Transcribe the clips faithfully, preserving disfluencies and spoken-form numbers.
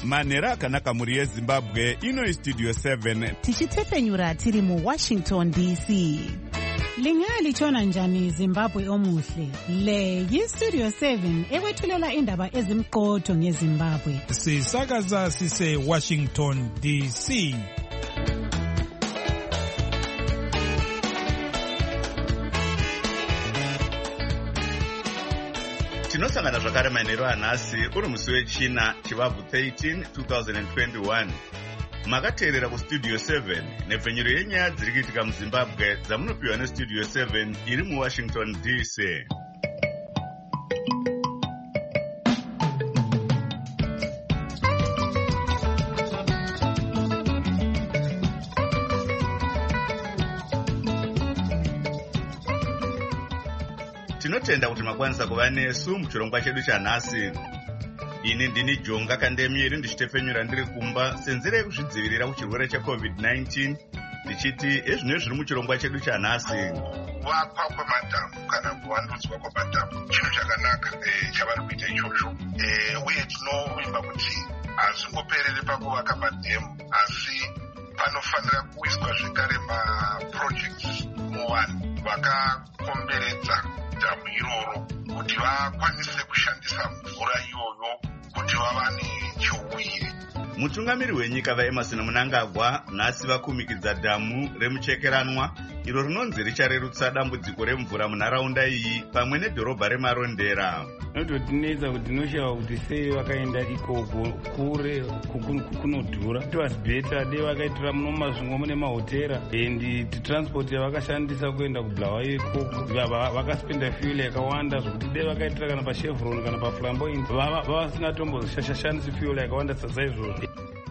manhero akanaka mhuri yezimbabwe. Ino Studio seven tichitefenyura tiri muWashington D C. Lingalitshona njani Zimbabwe omuhle? Le yiStudio seven ekwethulela indaba ezimqotho ngeZimbabwe. Sisakaza sise Washington D C. tinosangana zvakare manhero anhasi uri musi wechina chivabvu thirteen twenty twenty-one. Makateerera kuStudio seven nepfenyuro yenyaya dziri kuitika muZimbabwe dzamunopiwa neStudio seven iri muWashington D C. Tinotenda kuti makwanisa kuva nesu muchirongwa chedu chanhasi. Ini ndini Jonga Kandemieri ndichitefenyura ndiri kumba senzira yekuzvidzivirira kuchirwere checovid nineteen ndichiti ezvino zviri muchirongwa chedu chanhasi. Kuvakwa kwemadhamu kana kuvandudzwa kwemadhamu chinhu chakanaka chavari kuita ichocho, uye tinovimba kuti hazvingoperere pakuvaka madhamu asi panofanira kuiswa zvekare maprojects muvanhu vakakomberedza dhamu iroro kuti vakwanise kushandisa mvura iyoyo kuti vava nechiuviri. Mutungamiri wenyika vaEmerson Mnangagwa nhasi vakumikidza dhamu remuchekeranwa iro rinonzi richarerutsa dambudziko remvura munharaunda iyi pamwe nedhorobha remarondera. Nototinetsa kuti tinoshawa kuti sei vakaenda ikoko kure kunodhura. It was better dei vakaitora muno mumasvingo mune mahotera and transport yavakashandisa kuenda kuBulawayo ikoko vakaspenda fuel yakawanda zvokuti dei vakaitora kana paChevron kana paFlamboyant vavasingatomboshashandisi fuel yakawanda saizvozvo.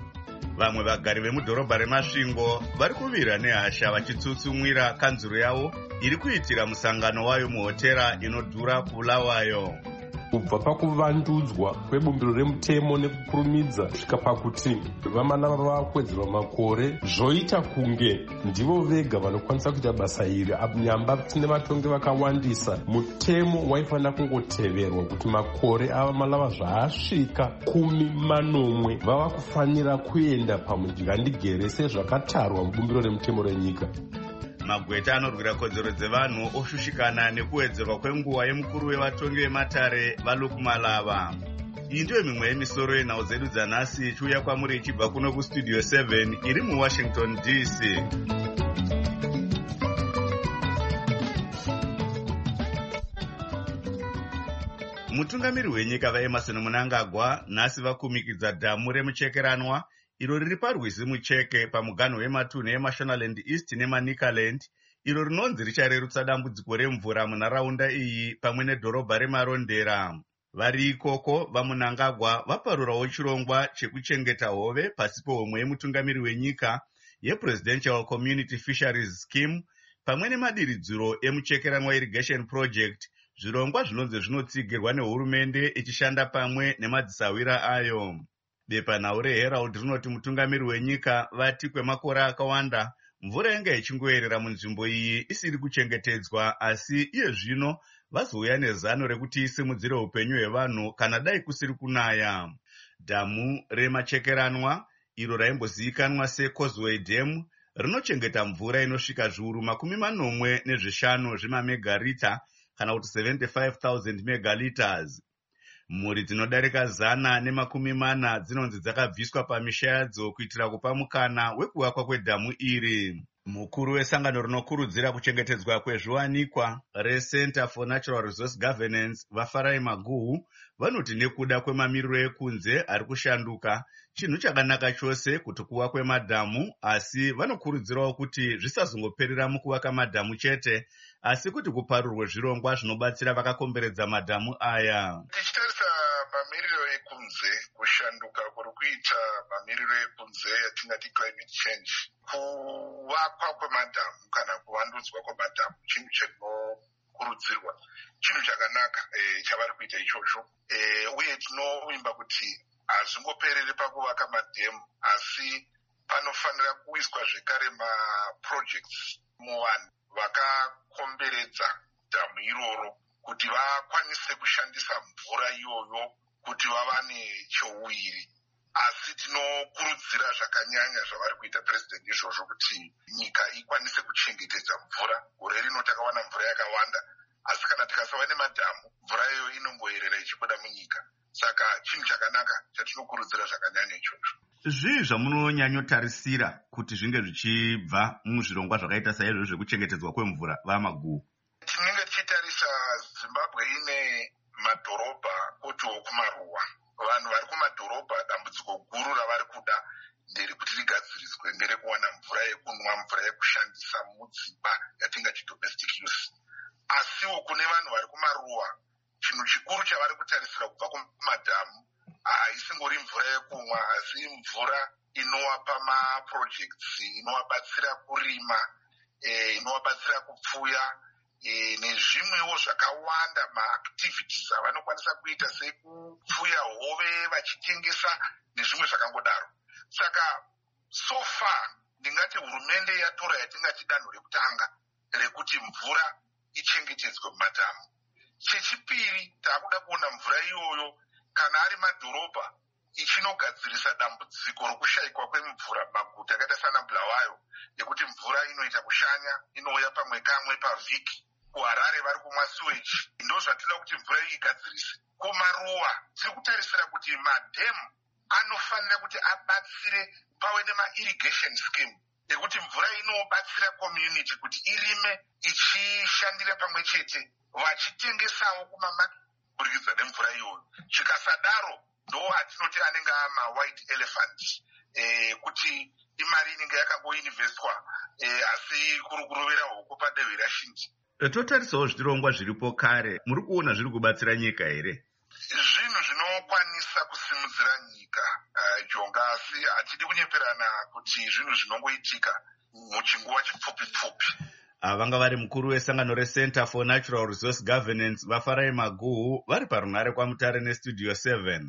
Vamwe vagari vemudhorobha remasvingo vari kuvira nehasha vachitsutsumwira kanzuro yavo iri kuitira musangano wayo muhotera inodhura kuBulawayo. Kubva pakuvandudzwa kwebumbiro remutemo nekukurumidza kusvika pakuti vamana vavakwedzerwa makore zvoita kunge ndivo vega vanokwanisa kuita basa iri. Nyamba tine vatongi vakawandisa, mutemo waifanira kungoteverwa kuti makore ava malava zvaasvika kumi manomwe vava kufanira kuenda pamugandigere sezvakatarwa mubumbiro remutemo renyika. Magweta anorwira kodzero dzevanhu oshushikana nekuwedzerwa kwenguva yemukuru wevatongi vematare vaLukmalava. Iyi ndiyo mimwe yemisoro yenhau dzedu dzanhasi ichiuya kwamuri ichibva kuno kuStudio seven iri muWashington D C. Mutungamiri wenyika vaEmerson Mnangagwa nhasi vakumikidza dhamu remuchekeranwa iro riri parwizi mucheke pamuganho wematunhu eMashonaland East neManicaland iro rinonzi richarerutsa dambudziko remvura munharaunda iyi pamwe nedhorobha remarondera. Vari ikoko vaMnangagwa vaparurawo chirongwa chekuchengeta hove pasi pehomwe yemutungamiri wenyika yePresidential Community Fisheries Scheme pamwe nemadiridziro emuchekeranwa Irrigation Project, zvirongwa zvinonzi zvinotsigirwa nehurumende ichishanda pamwe nemadzisawira ayo. Bepanhau reHerald rinoti mutungamiri wenyika vati kwemakore akawanda mvura yanga ichingoerera munzvimbo iyi isiri kuchengetedzwa, asi iye zvino vazouya nezano rekuti isimudzire upenyu hwevanhu kana dai kusiri kunaya. Dhamu remachekeranwa iro raimbozivikanwa seCauseway Dam rinochengeta mvura inosvika zviuru makumi manomwe nezvishanu zvemamegarita kana kuti seventy-five thousand megaliters. Mhuri dzinodarika zana nemakumi mana dzinonzi dzakabviswa pamisha yadzo kuitira kupa mukana wekuvakwa kwedhamu iri. Mukuru wesangano rinokurudzira kuchengetedzwa kwezviwanikwa reCenter for Natural Resource Governance vaFarai Maguhu vanoti nekuda kwemamiriro ekunze ari kushanduka chinhu chakanaka chose kuti kuvakwe madhamu, asi vanokurudzirawo kuti zvisazongoperera mukuvaka madhamu chete asi kuti kuparurwe zvirongwa zvinobatsira vakakomberedza madhamu aya. Tichitarisa mamiriro ekunze, kushanduka kuri kuita mamiriro ekunze yatingati climate change, kuvakwa kwemadhamu kana kuvandudzwa kwemadhamu chinhu chinokurudzirwa, chinhu chakanaka e, chavari kuita ichocho, e, uye tinovimba kuti hazvingoperere pakuvaka madhamu asi panofanira kuiswa zvekare maprojects muvanhu vakakomberedza dhamu iroro kuti vakwanise kushandisa mvura iyoyo kuti vava nechouviri. asi tinokurudzira zvakanyanya zvavari kuita president izvozvo kuti nyika ikwanise kuchengetedza mvura. Gore rino takawana mvura yakawanda, asi kana tikasava nemadhamu mvura iyoyo inongoyerera ichibuda munyika. Saka chinhu chakanaka chatinokurudzira zvakanyanya ichocho. Zvii zvamunonyanyotarisira kuti zvinge zvichibva muzvirongwa zvakaita saizvo zvekuchengetedzwa kwemvura vamaguu? Tinenge tichitarisa Zimbabwe ine madhorobha kotiwo kumaruwa. Vanhu vari kumadhorobha dambudziko guru ravari kuda nderekuti rigadziriswe nderekuwana mvura yekunwa, mvura yekushandisa mudzimba yatingati domestic use. Asiwo kune vanhu vari kumaruwa, chinhu chikuru chavari kutarisira kubva kumadhamu haisingori mvura yekumwa, asi mvura inowapa maprojects, inowabatsira kurima, e, inowabatsira kupfuya, e, nezvimwewo zvakawanda maactivities avanokwanisa kuita sekupfuya hove vachitengesa nezvimwe zvakangodaro. Saka so far ndingati hurumende yatora yatingati danho rekutanga rekuti mvura ichengetedzwe mumadhamu. Chechipiri, taakuda kuona mvura iyoyo kana ari madhorobha ichinogadzirisa dambudziko rokushayikwa kwemvura maguta akaita sana Bulawayo, yekuti mvura inoita kushanya, inouya pamwe kamwe pavhiki. kuHarare vari kumwa sewage. Ndo zvatinoda kuti mvura iyi igadzirise. Kumaruwa tiri kutarisira kuti madhemu anofanira kuti abatsire pave nema-irrigation scheme ekuti mvura inobatsira community kuti irime ichishandira pamwe chete vachitengesawo kumamarket kuburikidza nemvura iyoyo. Chikasadaro ndo atinoti anenge ama white elephant eh, kuti imari inenge yakangoinvestwa eh, asi kuri kurovera huko padehwe rashindi. Totarisawo zvirongwa zviripo kare, muri kuona zviri kubatsira nyika here? Zvinhu zvinokwanisa kusimudzira nyika uh, jonga, asi hatidi kunyeperana kuti zvinhu zvinongoitika muchinguva chipfupi-pfupi. Vanga vari mukuru wesangano reCenter for Natural Resource Governance vaFarai Maguhu vari parunhare kwaMutare neStudio seven.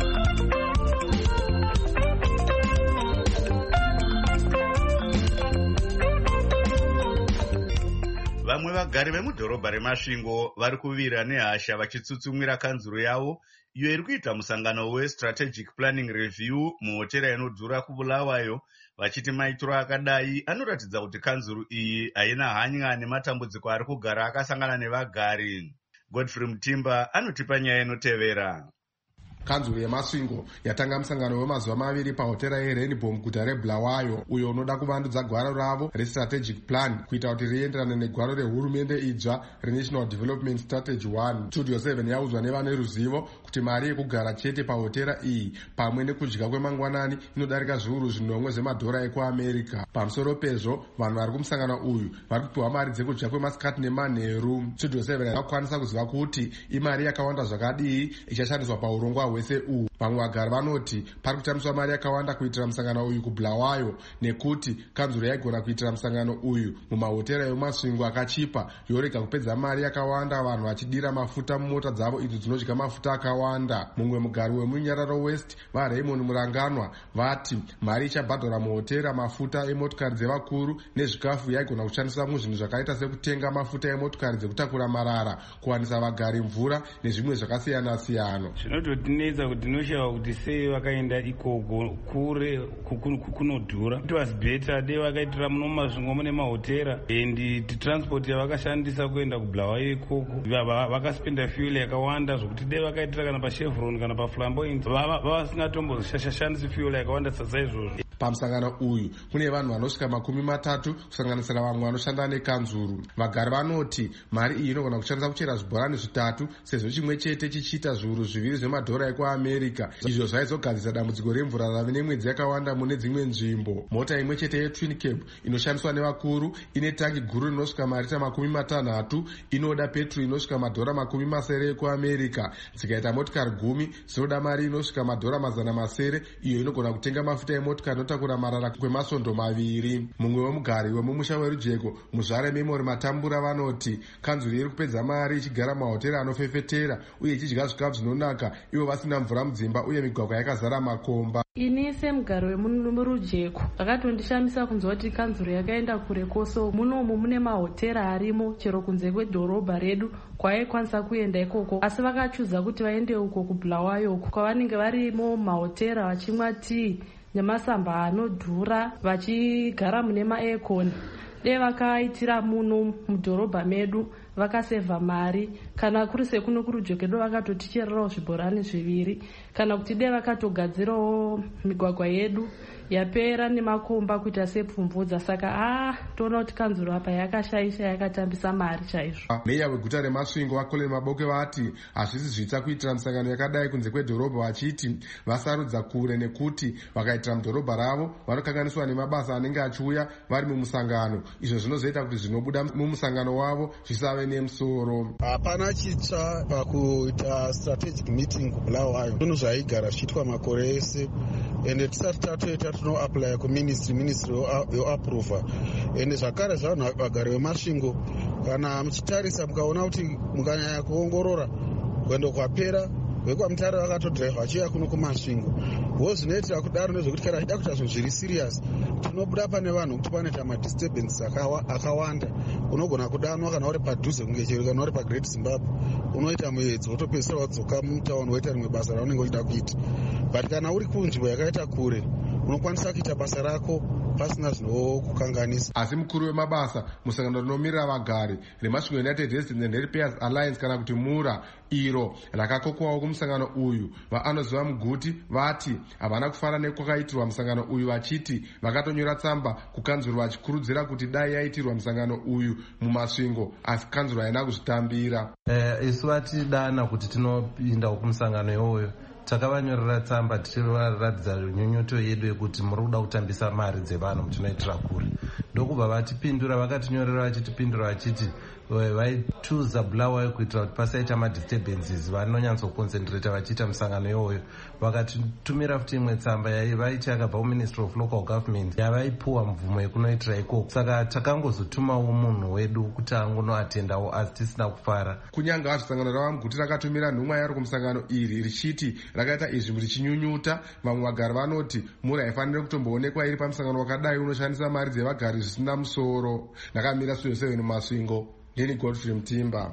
Vamwe vagari vemudhorobha reMasvingo vari kuvira nehasha vachitsutsumwira kanzuro yavo iyo iri kuita musangano weStrategic Planning Review muhotera inodhura kuBulawayo, vachiti maitiro akadai anoratidza kuti kanzuro iyi haina hanya nematambudziko ari kugara akasangana nevagari. Godfrey Mutimba anotipa nyaya inotevera. Kanzuro yeMasvingo yatanga musangano wemazuva maviri pahotera yeRainbow muguta reBulawayo, uyo unoda kuvandudza gwaro ravo restrategic plan kuita kuti rienderane negwaro rehurumende idzva reNational Development Strategy one. Studio seven yaudzwa nevane ruzivo kuti mari yekugara chete pahotera iyi pamwe nekudya kwemangwanani inodarika zviuru zvinomwe zvemadhora ekuAmerica. Pamusoro pezvo, vanhu vari kumusangano uyu vari kupiwa mari dzekudya kwemasikati nemanheru. Studio seven yakakwanisa kuziva kuti imari yakawanda zvakadii ichashandiswa paurongwa hwese uhu. Vamwe vagari vanoti pari kutamiswa mari yakawanda kuitira musangano uyu kuBulawayo, nekuti kanzuro yaigona kuitira musangano uyu mumahotera eMasvingo akachipa yorega kupedza mari yakawanda vanhu vachidira mafuta mumota dzavo idzo dzinodya mafuta akawanda. Mumwe mugari wemuNyararo West vaRaymond Muranganwa vati mari ichabhadhara muhotera mafuta emotokari dzevakuru nezvikafu yaigona kushandiswa muzvinhu zvakaita sekutenga mafuta emotokari dzekutakura marara, kuwanisa vagari mvura nezvimwe zvakasiyana-siyana. Zvinototinetsa kuti tinoshayiwa kuti sei vakaenda ikoko kure kunodhura. It was better dei vakaitira muno muMasvingo mune mahotera and transport yavakashandisa kuenda kuBulawayo ikoko vakaspenda fuel yakawanda zvokuti dei vakaitira kana paChevron kana paFlamboyant vavasingatomboshashandisi fuel yakawanda saizvozvo. Pamusangano uyu kune vanhu vanosvika makumi matatu kusanganisira vamwe vanoshanda nekanzuru. Vagari vanoti mari iyi inogona kushandisa kuchera zvibhorani zvitatu sezvo chimwe chete chichiita zviuru zviviri zvemadhora ekuAmerica. Izvo zvaizogadzisa dambudziko remvura rave nemwedzi yakawanda mune dzimwe nzvimbo. Mota imwe chete yeTwin Cab inoshandiswa nevakuru ine tangi guru rinosvika marita makumi matanhatu inoda petro inosvika madhora makumi masere ekuAmerica. Dzikaita motikari gumi dzinoda mari inosvika madhora mazana masere, iyo inogona kutenga mafuta emotokari takura marara kwemasondo maviri. Mumwe wemugari wemumusha weRujeko muzvare Memory Matambura vanoti kanzuro iri kupedza mari ichigara mahotera anofefetera uye ichidya zvikafu zvinonaka ivo vasina mvura mudzimba dzimba uye migwagwa yakazara makomba. Ini semugaro wemurujeko akatondishamisa kunzwa kuti kanzuro yakaenda kure koso munomu mune mahotera arimo chero kunze kwedhorobha redu kwaikwanisa kuenda ikoko, asi vakachuza kuti vaende uko kuBulawayo uko kwavanenge varimo mahotera vachimwa tii nemasamba anodhura vachigara mune maekoni. Dei vakaitira muno mudhorobha medu vakasevha mari, kana kuri sekuno kurujokedo vakatotichererawo zvibhorani zviviri, kana kuti dei vakatogadzirawo migwagwa yedu yapera nemakomba kuita sepfumvudza. Saka ah toona kuti kanzuro apa yakashaisha, yakatambisa mari chaizvo. Meya weguta reMasvingo vaKoleni Maboke vati hazvisi zvitsa kuitira misangano yakadai kunze kwedhorobha, vachiti vasarudza kure nekuti vakaitira mudhorobha ravo vanokanganiswa nemabasa anenge achiuya vari mumusangano, izvo zvinozoita kuti zvinobuda mumusangano wavo zvisave nemusoro. Hapana chitsva pakuita strategic meeting kuBulawayo, zvinhu zvaigara zvichiitwa makore ese, ende tisati tatoita tinoapply kuministry, ministry yoapprova. Ende zvakare zvanhu vagari veMasvingo, kana muchitarisa mukaona kuti mukanyanya kuongorora kwendo kwapera vekwamutare vakatodhiraivha vachiuya kuno kuMasvingo, vo zvinoitira kudaro nezvekuti kana chida kuita zvinhu zviri serious tinobuda pane vanhu kuti panoita madisturbances akawanda. Unogona kudanwa kana uri padhuze kunge chero kana uri paGreat Zimbabwe, unoita muedzo wotopedzisira wadzoka mutauni woita rimwe basa raunenge uchida kuita. But kana uri kunzvimbo yakaita kure unokwanisa kuita basa rako pasina zvinokukanganisa. Asi mukuru wemabasa musangano rinomirira vagari reMasvingo United Residents and Ratepayers Alliance kana kuti MURA, iro rakakokwawo kumusangano uyu, vaanoziva Muguti vati havana kufara nekwakaitirwa musangano uyu, vachiti vakatonyora tsamba kukanzuro vachikurudzira kuti dai yaitirwa musangano uyu muMasvingo, asi kanzuro haina kuzvitambira. Eh, isu vatidana kuti tinopinda kumusangano iwoyo takavanyorera tsamba tichivaratidza nyunyuto yedu yekuti muri kuda kutambisa mari dzevanhu mutinoitira kure. Ndokubva vatipindura, vakatinyorera vachitipindura vachiti vaituza Bulawayo kuitira kuti pasaita madisturbances vanonyatsoconcentrata vachiita musangano iwoyo. Vakatitumira futi imwe tsamba vaiti yakabva kuMinistry of Local Government yavaipuwa mvumo yekunoitira ikoko. Saka takangozotumawo munhu wedu kuti angonoatendawo asi tisina kufara. Kunyange hazvo sangano ravaMuguti rakatumira nhumwa yaro kumusangano iri richiti rakaita izvi richinyunyuta, vamwe vagari vanoti MURA haifaniri kutomboonekwa iri pamusangano wakadai unoshandisa mari dzevagari zvisina musoro. Ndakamira Studio seven Masvingo, ndini Godfrey Mutimba.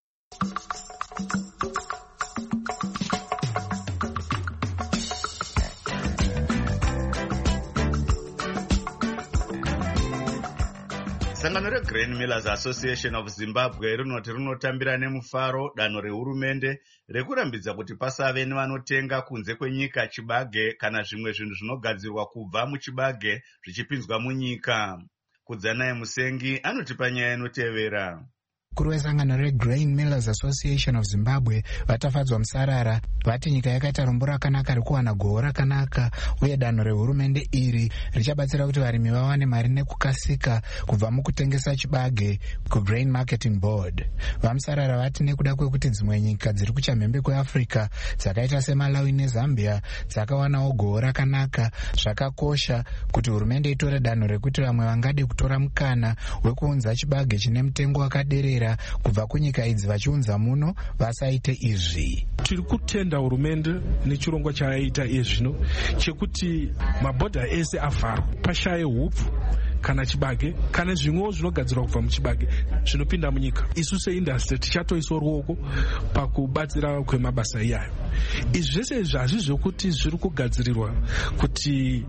Sangano reGrain Millers Association of Zimbabwe rinoti rinotambira nemufaro danho rehurumende rekurambidza kuti pasave nevanotenga kunze kwenyika chibage kana zvimwe zvinhu zvinogadzirwa kubva muchibage zvichipinzwa munyika. Kudzanaye Musengi anotipa nyaya inotevera. Mukuru wesangano reGrain Millers Association of Zimbabwe vatafadzwa musarara vati nyika yakaita rombo rakanaka rekuwana goho rakanaka, uye danho rehurumende iri richabatsira kuti varimi vawane mari nekukasika kubva mukutengesa chibage kuGrain Marketing Board. Vamusarara vati nekuda kwekuti dzimwe nyika dziri kuchamhembe kweAfrica dzakaita seMalawi neZambia dzakawanawo goho rakanaka, zvakakosha kuti hurumende itore danho rekuti vamwe vangade kutora mukana wekuunza chibage chine mutengo wakaderera kubva kunyika idzi vachiunza muno vasaite izvi. Tiri kutenda hurumende nechirongwa chayaita izvino chekuti mabhodha ese avharwa, pashaye hupfu kana chibage kana zvimwewo zvinogadzirwa kubva muchibage zvinopinda munyika. Isu seindastry tichatoisa ruoko pakubatsira kwemabasa iyayo. Izvi zvese izvi hazvisi zvokuti zviri kugadzirirwa kuti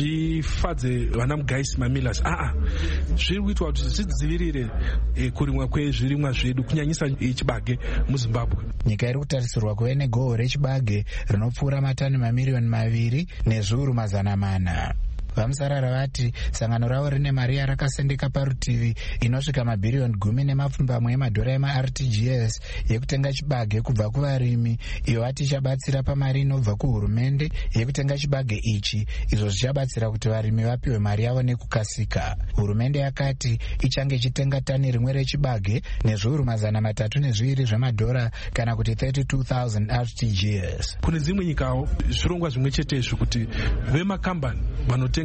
zvifadze vana mugaisi mamillers. Aa, zviri kuitwa kuti zvidzivirire e, kurimwa kwezvirimwa zvedu kunyanyisa chibage muZimbabwe. Nyika iri kutarisirwa kuve negoho rechibage rinopfuura matani mamiriyoni maviri nezviuru mazana mana. Vamusarara vati sangano ravo rine mari yarakasendeka parutivi inosvika mabhiriyoni gumi nemapfumbamwe emadhora ema-R T G S yekutenga chibage kubva kuvarimi, iyo vati ichabatsira pamari inobva kuhurumende yekutenga chibage ichi, izvo zvichabatsira kuti varimi vapiwe mari yavo nekukasika. Hurumende yakati ichange ichitenga tani rimwe rechibage nezviuru mazana matatu nezviviri zvemadhora kana kuti thirty-two thousand R T G S. Kune dzimwe nyikawo zvirongwa zvimwe chetezvo kuti vemakambani vanotenga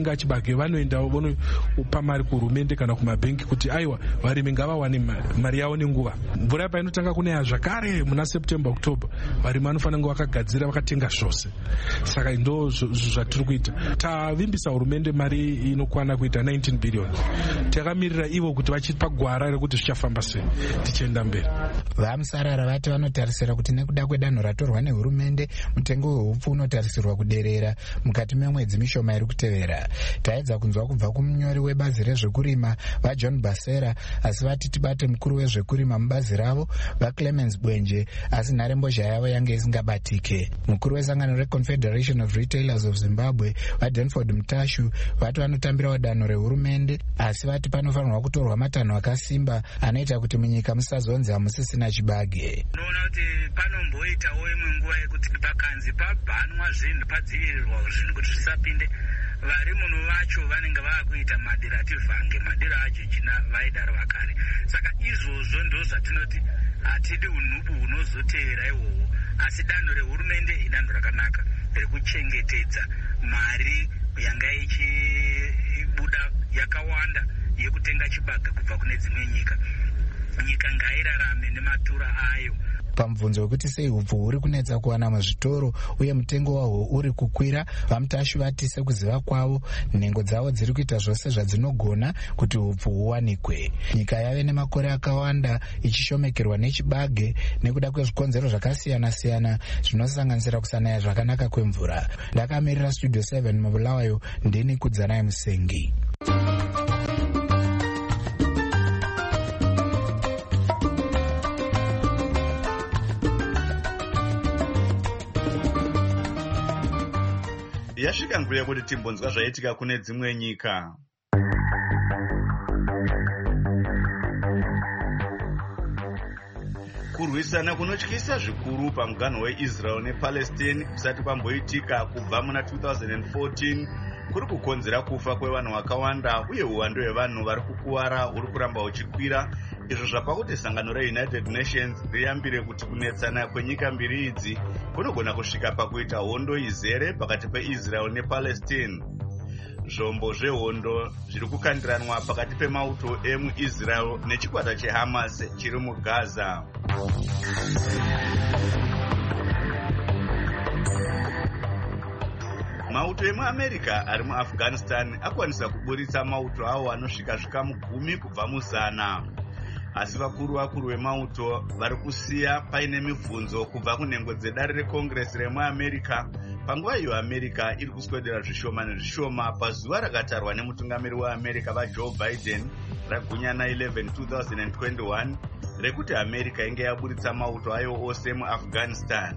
kutenga chibage vanoenda vonopa mari kuhurumende kana kumabhengi kuti aiwa varimi ngavawane mari yavo nenguva. Mvura painotanga kunaya zvakare muna September October, varimi vanofanira kunge vakagadzira vakatenga zvose. Saka ndo zvatiri kuita. Tavimbisa hurumende mari inokwana kuita nineteen billion. Takamirira ivo kuti vachipa gwara rekuti zvichafamba sei tichienda mberi. Vamusarara vati vanotarisira kuti nekuda kwedanho ratorwa nehurumende mutengo wehupfu unotarisirwa kuderera mukati memwedzi mishoma iri kutevera. Taedza kunzwa kubva kumunyori webazi rezvekurima vaJohn Basera, asi vati tibate mukuru wezvekurima mubazi ravo vaClemens Bwenje, asi nharembozha yavo yange isingabatike. Mukuru wesangano reConfederation of Retailers of Zimbabwe vaDenford Mutashu vati vanotambirawo danho rehurumende, asi vati panofanirwa kutorwa matanho akasimba anoita kuti munyika musazonzi hamusisina chibage. Unoona kuti panomboitawo imwe nguva yekuti pakanzi pabhanwa zvinhu, padzivirirwa zvinhu kuti zvisapinde, vari muno vacho vanenge vakuita madiro ativhange, madiro ajejina vaidaro vakare. Saka izvozvo ndo zvatinoti hatidi unhubu hunozotevera ihwohwo, asi danho rehurumende idanho rakanaka rekuchengetedza mari yanga ichibuda yakawanda yekutenga chibage kubva kune dzimwe nyika. Nyika ngairarame nematura ayo. Pamubvunzo wekuti sei hupfu huri kunetsa kuwana muzvitoro uye mutengo wahwo uri kukwira, vaMutashu vati sekuziva kwavo nhengo dzavo dziri kuita zvose zvadzinogona kuti hupfu huwanikwe. Nyika yave nemakore akawanda ichishomekerwa nechibage nekuda kwezvikonzero zvakasiyana-siyana zvinosanganisira kusanaya zvakanaka kwemvura. Ndakamirira Studio seven mubulawayo, ndini Kudzanai Musengi. Yasvika nguva yekuti timbonzwa zvaitika kune dzimwe nyika. Kurwisana kunotyisa zvikuru pamuganho weIsrael nePalestine kusati kwamboitika kubva muna two thousand fourteen kuri kukonzera kufa kwevanhu vakawanda uye uwandu hwevanhu vari kukuwara huri kuramba huchikwira, izvo zvapa kuti sangano reUnited Nations riyambire kuti kunetsana kwenyika mbiri idzi kunogona kusvika pakuita hondo izere pakati peIsrael nePalestine. Zvombo zvehondo zviri kukandiranwa pakati pemauto emuIsrael nechikwata cheHamas chiri muGaza. Mauto emuAmerica ari muAfghanistan akwanisa kuburitsa mauto awo anosvika zvikamu gumi kubva muzana. Asi vakuru vakuru vemauto vari kusiya paine mibvunzo kubva kunhengo dzedare reCongress remuAmerica panguva iyo America iri kuswedera zvishoma nezvishoma pazuva rakatarwa nemutungamiri weAmerica vaJoe Biden ragunyana eleven two thousand twenty-one rekuti America inge yaburitsa mauto ayo ose muAfghanistan.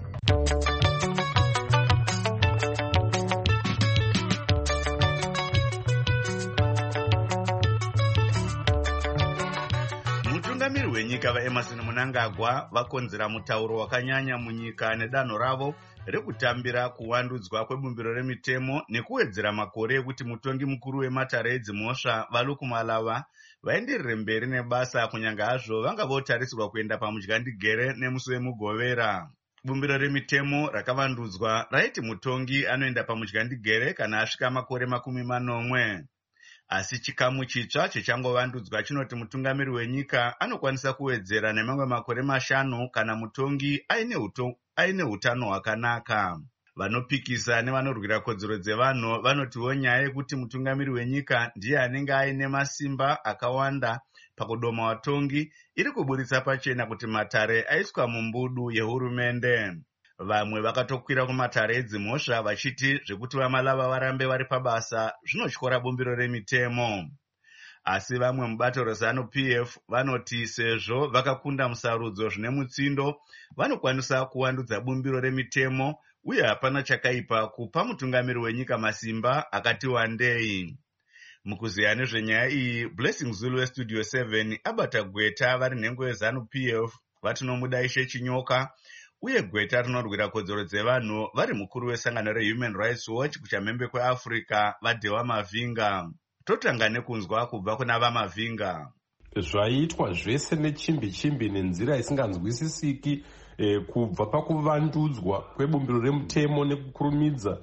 Mutungamiri wenyika vaEmerson Mnangagwa vakonzera mutauro wakanyanya munyika nedanho ravo rekutambira kuwandudzwa kwebumbiro remitemo nekuwedzera makore ekuti mutongi mukuru wematare edzimhosva Valuku Malava vaenderere mberi nebasa kunyange hazvo vanga votarisirwa kuenda pamudyandigere nemusi wemugovera. Bumbiro remitemo rakavandudzwa raiti mutongi anoenda pamudyandigere kana asvika makore makumi manomwe. Asi chikamu chitsva chichangovandudzwa chinoti mutungamiri wenyika anokwanisa kuwedzera nemamwe makore mashanu kana mutongi aine uto aine utano hwakanaka. Vanopikisa nevanorwira kodzero dzevanhu vanotiwo nyaya yekuti mutungamiri wenyika ndiye anenge aine masimba akawanda pakudoma vatongi iri kuburitsa pachena kuti matare aiswa mumbudu yehurumende. Vamwe vakatokwira kumatare edzimhosva vachiti zvekuti vaMalava varambe vari pabasa zvinotyora bumbiro remitemo. Asi vamwe mubato reZanu-P F vanoti sezvo vakakunda musarudzo zvine mutsindo vanokwanisa kuwandudza bumbiro remitemo uye hapana chakaipa kupa mutungamiri wenyika masimba akati wandei. Mukuziya nezvenyaya iyi, Blessing Zulu weStudio seven abata gweta vari nhengo yeZanu-P F vatinomuda Ishe Chinyoka uye gweta rinorwira kodzero dzevanhu vari mukuru wesangano reHuman Rights Watch kuchamhembe kweAfrica vaDhewa Mavhinga. Totanga nekunzwa kubva kuna vaMavhinga. Zvaiitwa zvese nechimbi chimbi nenzira isinganzwisisiki eh, kubva pakuvandudzwa kwebumbiro remutemo nekukurumidza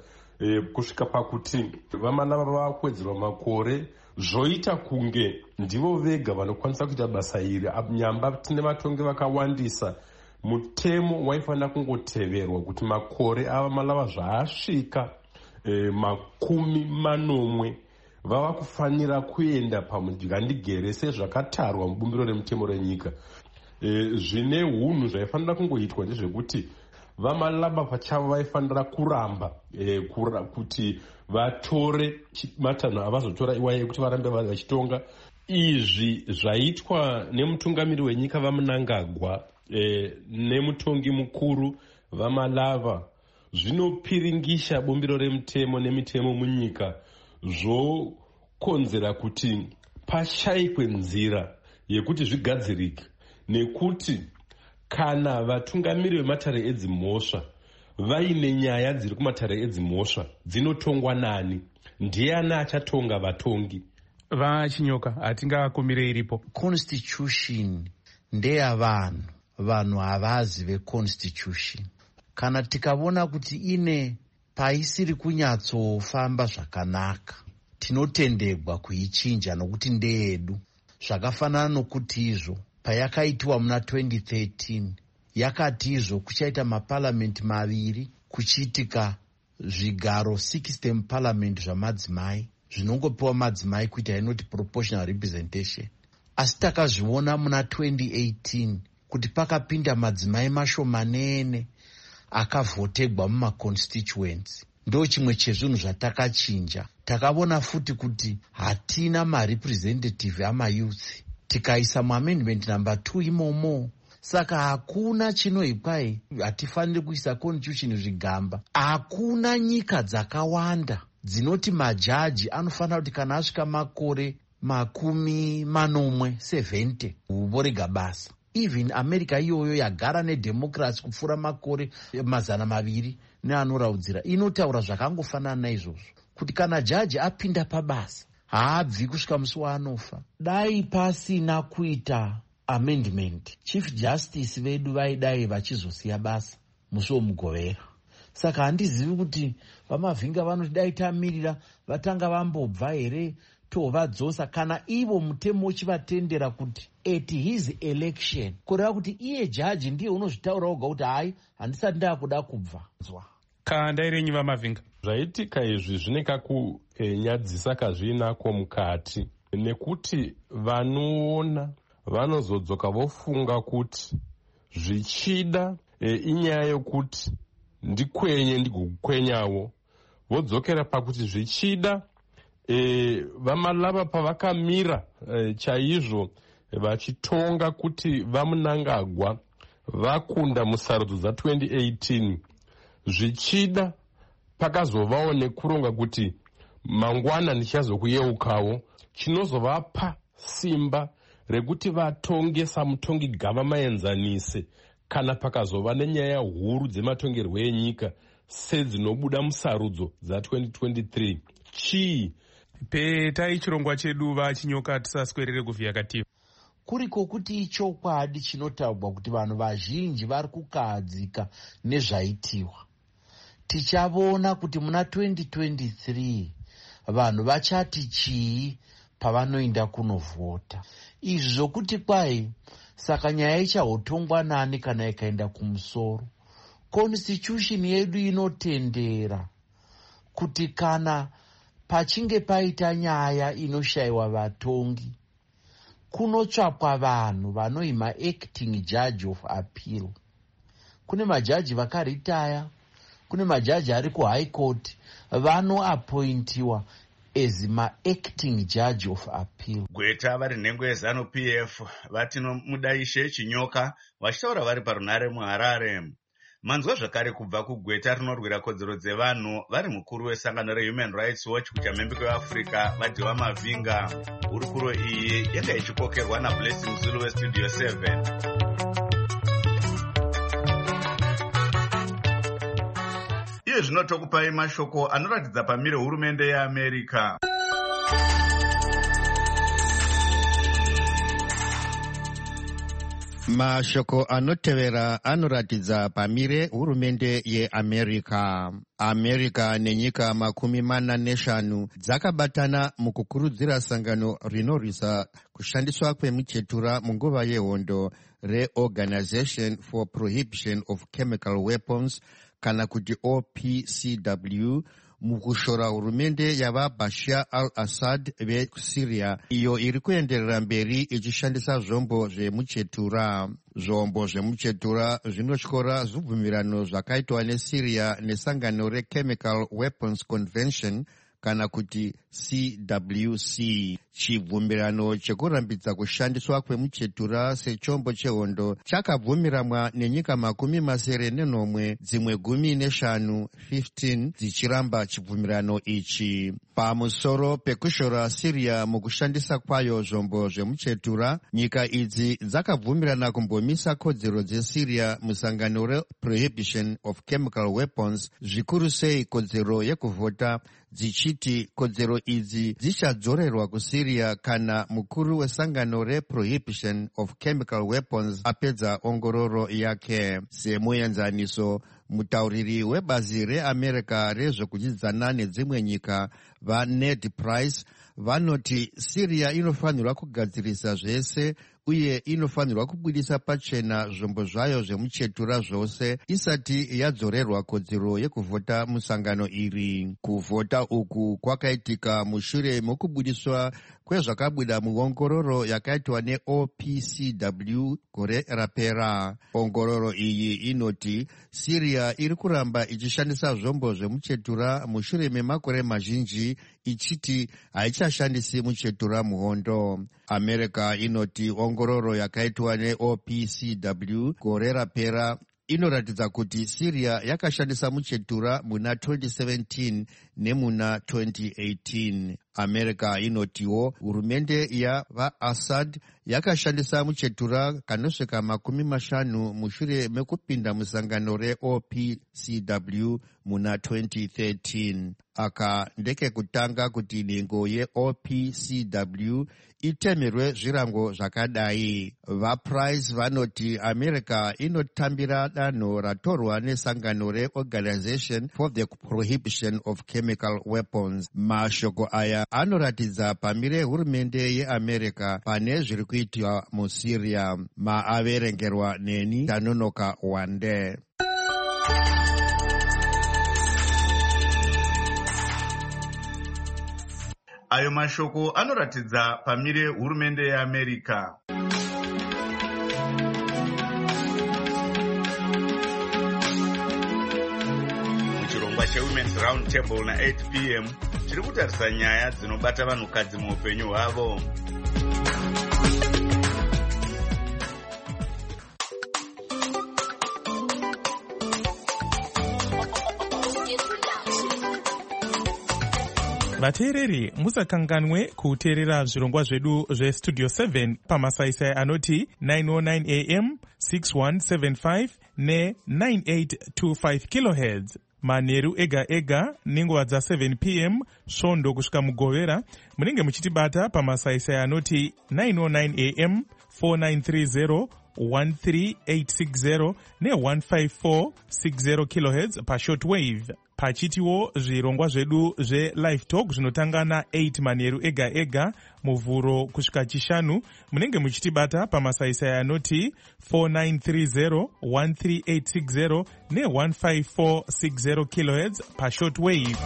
e, kusvika pakuti vamanava vakwedzerwa makore zvoita kunge ndivo vega vanokwanisa kuita basa iri. Nyamba tine vatongi vakawandisa. Mutemo waifanira kungoteverwa kuti makore ava malava zvaasvika e, makumi manomwe vava kufanira kuenda pamugandigere sezvakatarwa mubumbiro remutemo renyika. E, zvine hunhu zvaifanira kungoitwa ndezvekuti vamalaba pachavo vaifanira kuramba e, kura, kuti vatore matanho avazotora iwaye kuti varambe vachitonga. Izvi zvaitwa nemutungamiri wenyika vaMnangagwa e, nemutongi mukuru vaMalava zvinopiringisha bumbiro remutemo nemitemo munyika, zvokonzera kuti pashayikwe nzira yekuti zvigadzirike, nekuti kana vatungamiri vematare edzimhosva vaine nyaya dziri kumatare edzimhosva dzinotongwa nani, ndiani achatonga vatongi? Vachinyoka, hatingakumire iripo. Constitution ndeyavanhu, vanhu havazi veconstitution. Kana tikavona kuti ine paisiri kunyatsofamba zvakanaka, tinotendegwa kuichinja nokuti ndeyedu. Zvakafanana nokuti izvo payakaitiwa muna twenty thirteen yakati izvo kuchaita mapalamenti maviri, kuchiitika zvigaro sixty mupalamenti zvamadzimai zvinongopiwa madzimai kuita inoti proportional representation. Asi takazviona muna twenty eighteen kuti pakapinda madzimai mashomanene akavhotegwa mumaconstituency. Ndo chimwe chezvinhu zvatakachinja. Takavona futi kuti hatina marepresentative amayouth, tikaisa muamendment number two imomo. Saka hakuna chinoikwai hatifaniri kuisa constitution zvigamba. Hakuna nyika dzakawanda dzinoti majaji anofanira kuti kana asvika makore makumi manomwe seventy vorega basa. Even America iyoyo yagara nedemocracy kupfuura makore mazana maviri neanoraudzira inotaura zvakangofanana naizvozvo, kuti kana jaji apinda pabasa haabvi kusvika musi waanofa. Dai pasina kuita amendment, chief justice vedu vaidai vachizosiya basa musi womugovera. Saka handizivi kuti vamavhinga vanoti dai tamirira vatanga vambobva here tovadzosa, kana ivo mutemo uchivatendera kuti at his election, kureva kuti iye jaji ndiye unozvitaura oga kuti hai handisati ndakuda kubva. Kanda irenyu vamavhinga. Zvaitika izvi zvine kakunyadzisa kazvinako mukati, nekuti vanoona vanozodzoka vofunga kuti zvichida e, inyaya yokuti ndikwenye ndigokukwenyawo, vodzokera pakuti zvichida e, vamalava pavakamira e, chaizvo vachitonga kuti vaMnangagwa vakunda musarudzo dza twenty eighteen, zvichida pakazovawo nekuronga kuti mangwana ndichazokuyeukawo, chinozovapa simba rekuti vatonge samutongi gava maenzanise kana pakazova nenyaya huru dzematongerwo enyika sedzinobuda musarudzo dza twenty twenty-three. Chii petai chirongwa chedu vachinyoka tisaswerere kuvhiya kativa kuriko kuti ichokwadi chinotaurwa kuti vanhu vazhinji vari kukahadzika nezvaitiwa. Tichavona kuti muna twenty twenty-three vanhu vachati chii pavanoenda kunovhota. Izvi zvokuti kwai saka nyaya ichahotongwa nani kana ikaenda kumusoro. Constitution yedu inotendera kuti kana pachinge paita nyaya inoshayiwa vatongi, kunotsvakwa vanhu vanoima acting judge of appeal. Kune majaji vakaritaya, kune majaji ari kuhigh court vanoapointiwa as ma-acting judge of appeal. Gweta vari nhengo yeZanu P F vatino Mudaishe Chinyoka vachitaura vari parunare muHarare. Manzwa zvakare kubva kugweta rinorwira kodzero dzevanhu vari mukuru wesangano reHuman Rights Watch kuchamhembe kweAfrica Vadhiwa Mavhinga. Hurukuro iyi yanga ichikokerwa naBlessing Zulu weStudio seven. Iye zvino tokupai mashoko anoratidza pamire hurumende yeAmerica. Mashoko anotevera anoratidza pamire hurumende yeAmerica. America nenyika makumi mana neshanu dzakabatana mukukurudzira sangano rinorwisa kushandiswa kwemuchetura munguva yehondo reOrganization for Prohibition of Chemical Weapons kana kuti O P C W mukushora hurumende yava Bashar al-Assad veSyria iyo iri kuenderera mberi ichishandisa zvombo zvemuchetura. Zvombo zvemuchetura zvinotyora zvibvumirano zvakaitwa neSyria nesangano reChemical Weapons Convention kana kuti C W C. Chibvumirano chekurambidza kushandiswa kwemuchetura sechombo chehondo chakabvumiramwa nenyika makumi masere nenomwe, dzimwe gumi neshanu fifteen dzichiramba chibvumirano ichi. Pamusoro pekushora Syria mukushandisa kwayo zvombo zvemuchetura, nyika idzi dzakabvumirana kumbomisa kodzero dzeSyria musangano reProhibition of Chemical Weapons, zvikuru sei kodzero yekuvhota, dzichiti kodzero idzi dzichadzorerwa kuSyria kana mukuru wesangano reProhibition of Chemical Weapons apedza ongororo yake. Semuenzaniso, mutauriri webazi reAmerica rezvekudyidzana nedzimwe nyika vaNed Price vanoti Syria inofanirwa kugadzirisa zvese uye inofanirwa kubudisa pachena zvombo zvayo zvemuchetura zvose isati yadzorerwa kodzero yekuvhota musangano iri. Kuvhota uku kwakaitika mushure mokubudiswa kwezvakabuda muongororo yakaitwa neO P C W gore rapera. Ongororo iyi inoti Syria iri kuramba ichishandisa zvombo zvemuchetura mushure memakore mazhinji ichiti haichashandisi muchetura muhondo. America inoti ongororo yakaitwa neO P C W gore rapera inoratidza kuti Syria yakashandisa muchetura muna twenty seventeen nemuna twenty eighteen. America inotiwo hurumende yavaAssad yakashandisa muchetura kanosvika makumi mashanu mushure mekupinda musangano reO P C W muna twenty thirteen. Aka ndekekutanga kuti nhengo yeO P C W itemerwe zvirango zvakadai. VaPrice vanoti America inotambira danho ratorwa nesangano reOrganization for the Prohibition of Chemical Weapons. Mashoko aya anoratidza pamire hurumende yeAmerica pane zviri kuitwa muSyria. Maaverengerwa neni Tanonoka Wande. Ayo mashoko anoratidza pamire hurumende yeAmerica. Muchirongwa cheWomen's Round Table na eight p m tiri kutarisa nyaya dzinobata vanhukadzi muupenyu hwavo. vateereri musakanganwe kuteerera zvirongwa zvedu zvestudio seven pamasaisai anoti nine oh nine a m six one seven five ne nine eight two five kilohertz manheru ega ega nenguva dza seven p m svondo kusvika mugovera. Munenge muchitibata pamasaisai anoti nine oh nine a m four nine three zero one three eight six zero ne one five four six zero kilohertz pashortwave. Pachitiwo zvirongwa zvedu zveLive Talk zvinotanga na eight manheru ega ega muvhuro kusvika chishanu. Munenge muchitibata pamasaisai anoti four nine three zero one three eight six zero ne one five four six zero kilohertz pashortwave.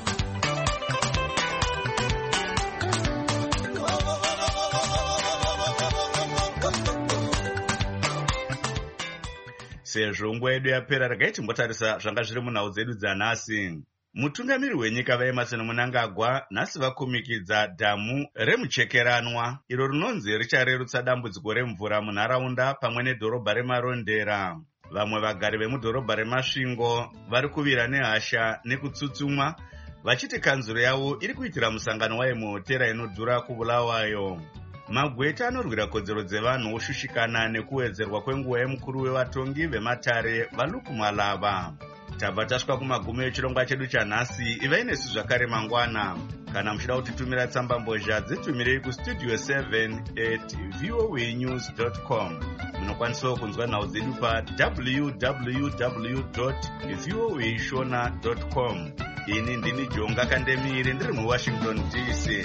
Sezvo nguva yedu yapera, regai timbotarisa zvanga zviri munhau dzedu dzanhasi. Mutungamiri wenyika vaEmmerson Mnangagwa nhasi vakumikidza dhamu remuchekeranwa iro rinonzi richarerutsa dambudziko remvura munharaunda pamwe nedhorobha remarondera. Vamwe vagari vemudhorobha remasvingo vari kuvira nehasha nekutsutsumwa vachiti kanzuro yavo iri kuitira musangano wayo muhotera inodhura kubulawayo. Magweta anorwira kodzero dzevanhu oshushikana nekuwedzerwa kwenguva yemukuru wevatongi vematare vaLuku Malava. tabva tasvika kumagumo echirongwa chedu chanhasi. ivai nesu zvakare mangwana. Kana muchida kutitumira tsamba mbozha dzitumirei kustudio seven at voa news dot com. Munokwanisawo kunzwa nhau dzedu pa w w w dot voa shona dot com. Ini ndini Jonga Kandemire ndiri muWashington D C.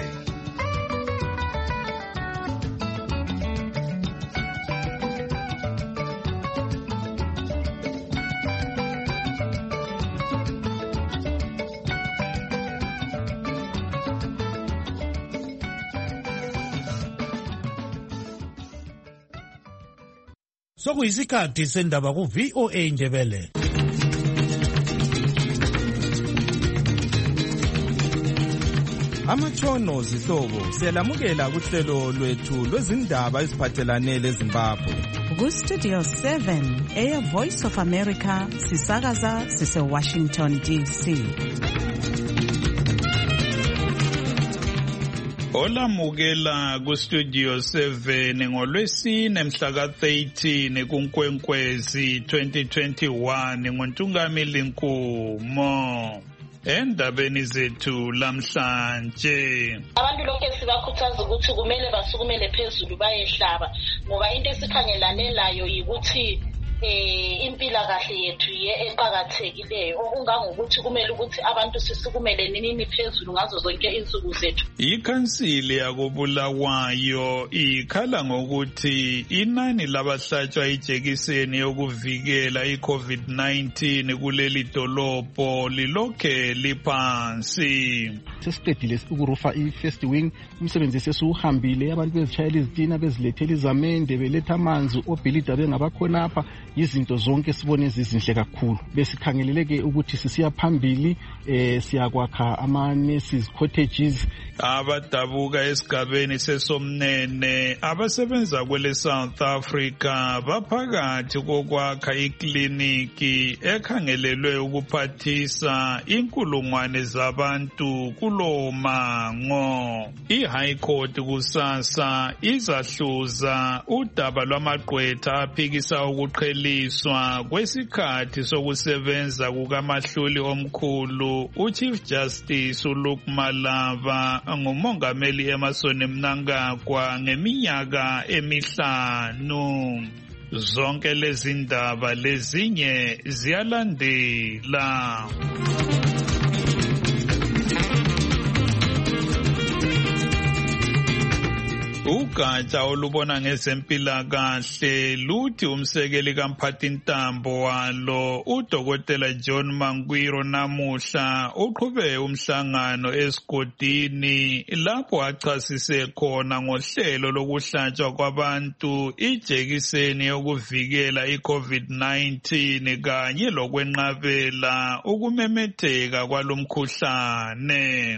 Sokuyisikhathi sendaba ku V O A Ndebele. Amatshono zihlobo siyalamukela kuhlelo lwethu lwezindaba eziphathelane leZimbabwe. Ku Studio seven eya Voice of America sisakaza sise Washington D C. Olamukela ku Studio seven ngolwesine mhla ka thirteen kuNkwenkwezi twenty twenty-one ngoNtungamili Nkumo. Endabeni zethu lamhlanje, abantu lonke sibakhuthaza ukuthi kumele basukumele phezulu bayehlaba, ngoba into esikhangelane layo ukuthi eh impilakahle yethu eqhakathekileyo, okungangokuthi kumele ukuthi abantu sisukumele nini phezulu ngazo zonke insuku zethu. Ikhansili yakobulawayo ikhala ngokuthi inani labahlatshwa ijekiseni yokuvikela i-COVID nineteen kuleli dolobho lilokhe liphansi. Sesiqedile ukurufa i-first wing, umsebenzi sesiwuhambile, abantu bezitshayela izitina bezilethela izamende beletha amanzi, obhilida bengabakhonapha, izinto zonke sibone zizinhle kakhulu. Besikhangeleleke ukuthi sisiya phambili eh siyakwakha ama nurses cottages. Abadabuka esigabeni sesomnene abasebenza kwele South Africa baphakathi kokwakha ikliniki ekhangelelwe ukuphathisa inkulungwane zabantu kulo mango. I-High Court kusasa izahluza udaba lwamagqwetha aphikisa ukuqheliswa kwesikhathi sokusebenza kukamahluli omkhulu uChief Justice uLuke Malava ngumongameli Emmerson Mnangagwa ngeminyaka emihlanu. Zonke lezi ndaba lezinye ziyalandela. Ugatsha olubona ngezempilakahle luthi umsekeli kamphathintambo walo uDokotela John Mankwiro namuhla uqhube umhlangano esigodini lapho achasise khona ngohlelo lokuhlatshwa kwabantu ijekiseni yokuvikela i-COVID nineteen kanye lokwenqabela ukumemetheka kwalomkhuhlane.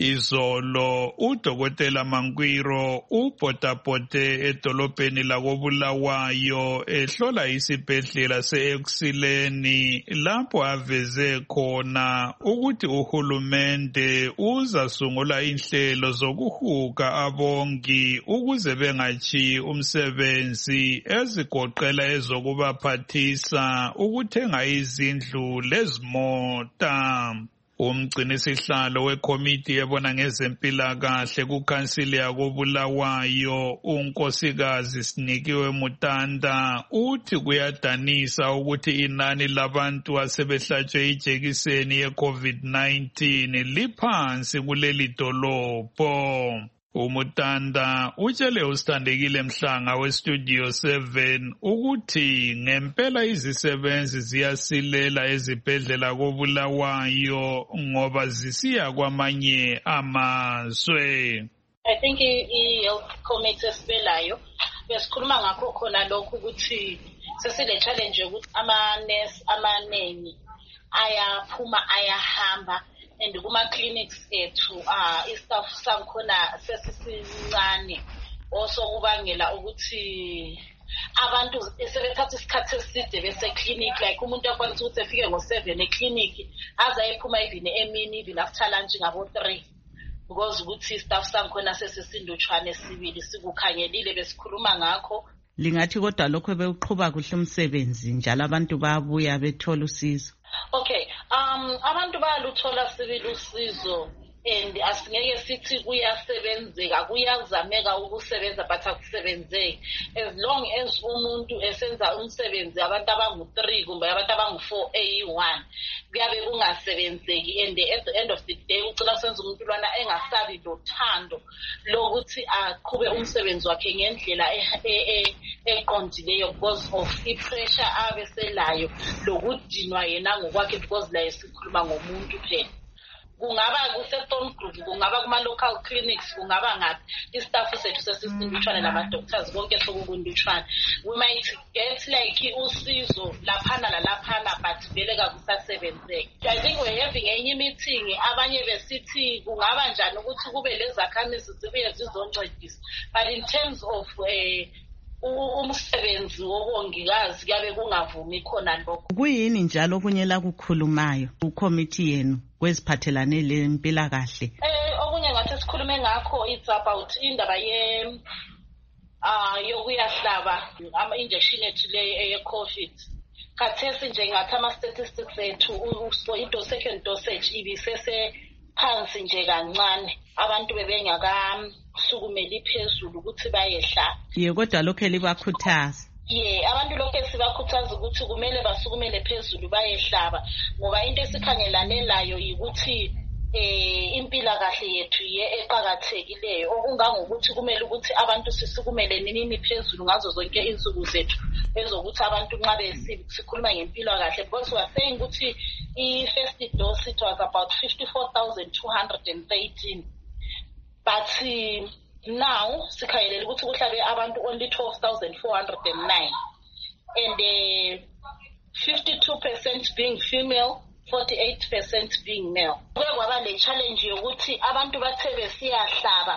Izolo uDokotela Mankwiro ubhotabhote edolobheni lakobulawayo ehlola isibhedlela se-Ekuseni lapho aveze khona ukuthi uhulumende uzasungula inhlelo zokuhuga abongi ukuze bengachiyi umsebenzi ezigoqela ezokubaphathisa, ukuthenga izindlu lezimota. Umgcinisihlalo wekomiti ebona ngezempilakahle kukhansili yakobulawayo unkosikazi Sinikiwe Mutanda uthi kuyadanisa ukuthi inani labantu asebehlatshwe ijekiseni ye-COVID nineteen liphansi kuleli dolobho. Umutanda utshele usithandekile Mhlanga weStudio seven ukuthi ngempela izisebenzi ziyasilela ezibhedlela kobulawayo ngoba zisiya kwamanye amazwe. I think i-health committee esibelayo besikhuluma ngakho khona lokho ukuthi sesile challenge ukuthi ama-nurse amaningi ayaphuma ayahamba, and kuma clinics ethu ah istaff sankhona sesisincane, also kubangela ukuthi abantu sebethatha isikhathi eside bese clinic, like umuntu akwanisa ukuthi efike ngo seven eclinic aze ayephuma even emini even after lunch ngabo three, because ukuthi istaff sankhona sesisindutshwane sibili sikukhangelile besikhuluma ngakho. Lingathi kodwa lokho bewuqhuba kuhle umsebenzi njalo abantu bayabuya bethola usizo. Okay, um abantu bayaluthola sibili usizo and asingeke sithi kuyasebenzeka kuyazameka ukusebenza but akusebenzeki as long as umuntu esenza umsebenzi abantu abangu three kumbe abantu abangu four A one kuyabe kungasebenzeki and at the end of the day ucela senza umuntu lwana engasabi lothando lokuthi aqhube umsebenzi wakhe ngendlela eqondileyo because of i-pressure abeselayo lokudinwa yena ngokwakhe because la sikhuluma ngomuntu phela. Kungaba kuse-Stone Group, kungaba kuma-local clinics, kungaba ngaphi istaff sethu sesisindutshwane nama-doctors bonke sokukundutshwane. We might get like usizo laphana lalaphana but vele kakusasebenzeki. I think we're having enye meeting abanye besithi kungaba njani ukuthi kube lezakhamizi zibuye zizoncedisa but in terms of uh, umsebenzi wobongikazi kuyabe kungavumi khona lokho. Kuyini njalo okunye la kukhulumayo ku-committee yenu kweziphathelane lempilakahle? Eh okunye ngathi sikhulume ngakho it's about indaba ye ah yokuyahlaba ama injection ethu le ye-COVID. Khathesi nje ngathi ama statistics ethu i-dose second dosage ibisese phansi nje kancane abantu bebengaka sukumeli phezulu ukuthi bayehla. Ye kodwa lokho libakhuthaza. Ye abantu lokho sibakhuthaza ukuthi kumele basukumele phezulu bayehlaba ngoba into esikhangelane layo ukuthi eh impila kahle yethu ye eqhakathekileyo okungangokuthi kumele ukuthi abantu sisukumele nini phezulu ngazo zonke insuku zethu ezokuthi abantu nxa besikhuluma ngempilo kahle because we are saying ukuthi I first dose it was about fifty-four thousand two hundred thirteen but uh, now sikhayelele ukuthi kuhlabe abantu only twelve thousand four hundred nine and uh, fifty-two percent being female, forty-eight percent being male. Kwaba le challenge yokuthi abantu bathe besiyahlaba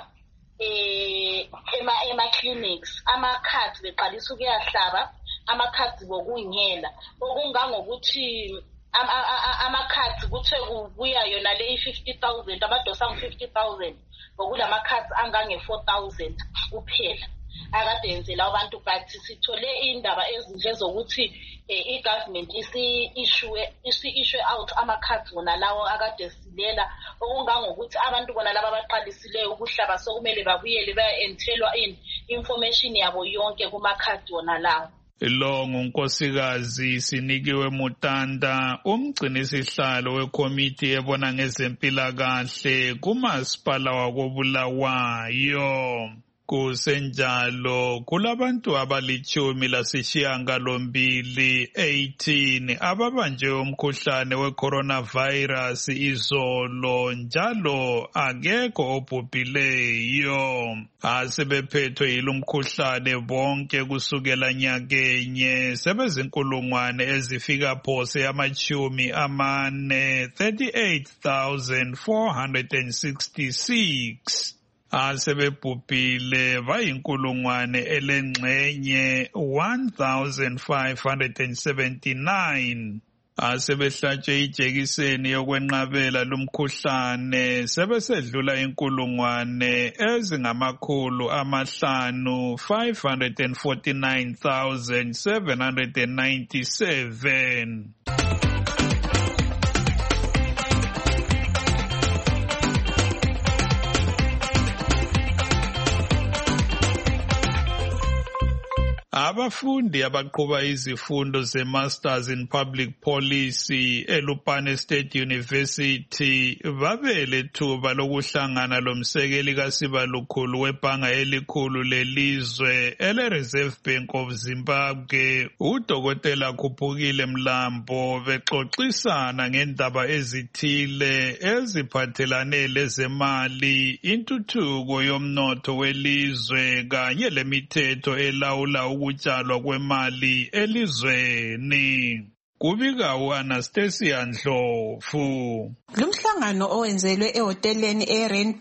eh ema ema clinics ama cards beqalisa ukuyahlaba ama cards bokunyela okungangokuthi ama cards kuthe kubuya yona le fifty thousand amadosa angu fifty thousand ngokulama cards angange four thousand kuphela akade yenzela abantu but sithole indaba ezinje zokuthi i-government isi issue isi issue out ama cards wona lawo akade silela okungangokuthi abantu bona laba abaqalisileyo ukuhlaba sokumele babuyele bayentelwa in information yabo yonke kuma cards wona lawo. Lo ngunkosikazi Sinikiwe Mutanda umgcinisihlalo wekomiti ebona ngezempilakahle kumasipala wakoBulawayo. Kusenjalo kulabantu abalichumi lasishiyangalombili eighteen ababanjwe umkhuhlane we-coronavirus izolo njalo akekho obhubhileyo. Asebephethwe yilumkhuhlane bonke kusukela nyakenye sebezinkulungwane ezifika phose amachumi amane thirty-eight thousand four hundred sixty-six. Asebebhubhile bayinkulungwane elengxenye one thousand five hundred seventy-nine. Asebehlatshwe ijekiseni yokwenqabela lumkhuhlane sebesedlula inkulungwane ezingamakhulu amahlanu five hundred forty-nine thousand seven hundred ninety-seven. Abafundi abaqhuba izifundo ze-Masters in Public Policy eLupane State University babelethuba lokuhlangana lomsekeli kaSibalukhulu webhanga elikhulu lelizwe ele-Reserve Bank of Zimbabwe uDokotela Khuphukile Mlambo bexoxisana ngendaba ezithile eziphathelane lezemali, intuthuko yomnotho welizwe kanye lemithetho elawula ukutshalwa kwemali elizweni. Kubika u-Anastasia Ndlovu. Lumhlangano owenzelwe ehoteleni e-Rainbow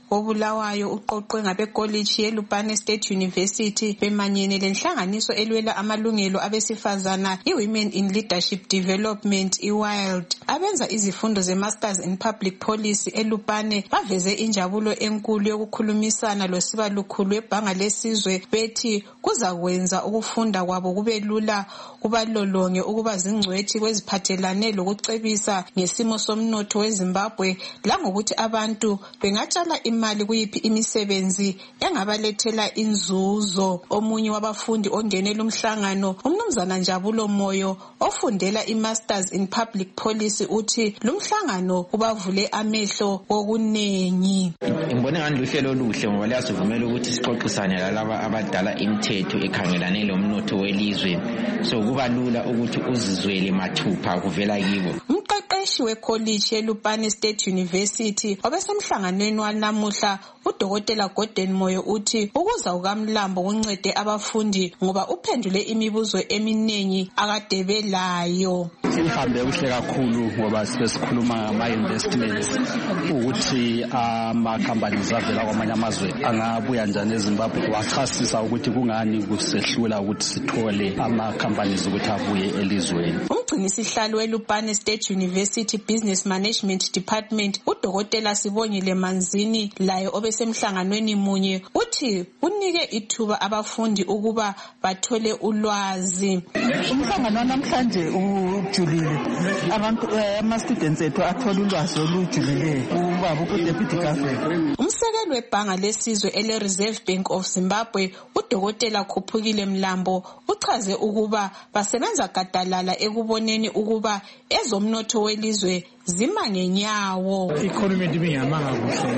wobulawayo uqoqwe ngabekolitshi yeLupane State University bemanyene lenhlanganiso elwela amalungelo abesifazana iWomen in Leadership Development iWILD abenza izifundo zeMasters in Public Policy eLupane baveze injabulo enkulu yokukhulumisana losibalukhulu webhanga lesizwe bethi kuzakwenza ukufunda kwabo kube lula kubalolonge ukuba zingcwethi kweziphathelane lokucebisa ngesimo somnotho weZimbabwe langokuthi abantu bengatshala imali kuyiphi imisebenzi engabalethela inzuzo. Omunye wabafundi ongenela umhlangano umnumzana Njabulo Moyo ofundela iMasters in Public Policy uthi lumhlangano ubavule amehlo okunengi. Ngibone ngani luhlelo oluhle ngoba liyasivumela ukuthi sixoxisane lalaba abadala imithetho ekhangelane lomnotho welizwe, so kuba lula ukuthi uzizwele mathupha kuvela kibo. Umqeqeshi wekolitshi yeLupane State University obesemhlanganweni wanamuhla uDokotela Gordon Moyo uthi ukuza ukaMlambo kuncede abafundi ngoba uphendule imibuzo eminengi akade belayo. Sihambe kuhle kakhulu ngoba sesikhuluma ngama investments ukuthi ama companies avela kwamanye amazwe angabuya njani eZimbabwe, wachasisa ukuthi kungani kusehlula ukuthi sithole ama companies ukuthi abuye elizweni. Umgcinisihlalo weLupane State University Business Management Department uDokotela Sibongile Manzini layo obesemhlanganweni munye uthi unike ithuba abafundi ukuba bathole ulwazi. Umhlangano namhlanje ujulile abantu ama students ethu athola ulwazi olujulile ubaba uDeputy Governor. Umsekeli webhanga lesizwe ele Reserve Bank of Zimbabwe uDokotela Khuphukile Mlambo uchaze ukuba basebenza gadalala ekuboneni ukuba ezomnotho welizwe zima ngenyawo. Economy ibingamanga kuhle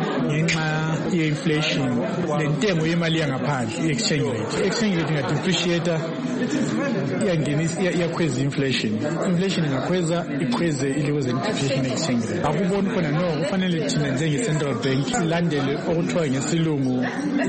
ngenxa ye-inflation lentengo yemali yangaphandle i-exchange rate. I-exchange rate ingadepreciata iyangenisa iyakhweza inflation. Inflation ingakhweza ikhweze ileko ze-depreciation exchange rate. Akuboni khona no kufanele thina njenge-central bank silandele okuthiwa ngesilungu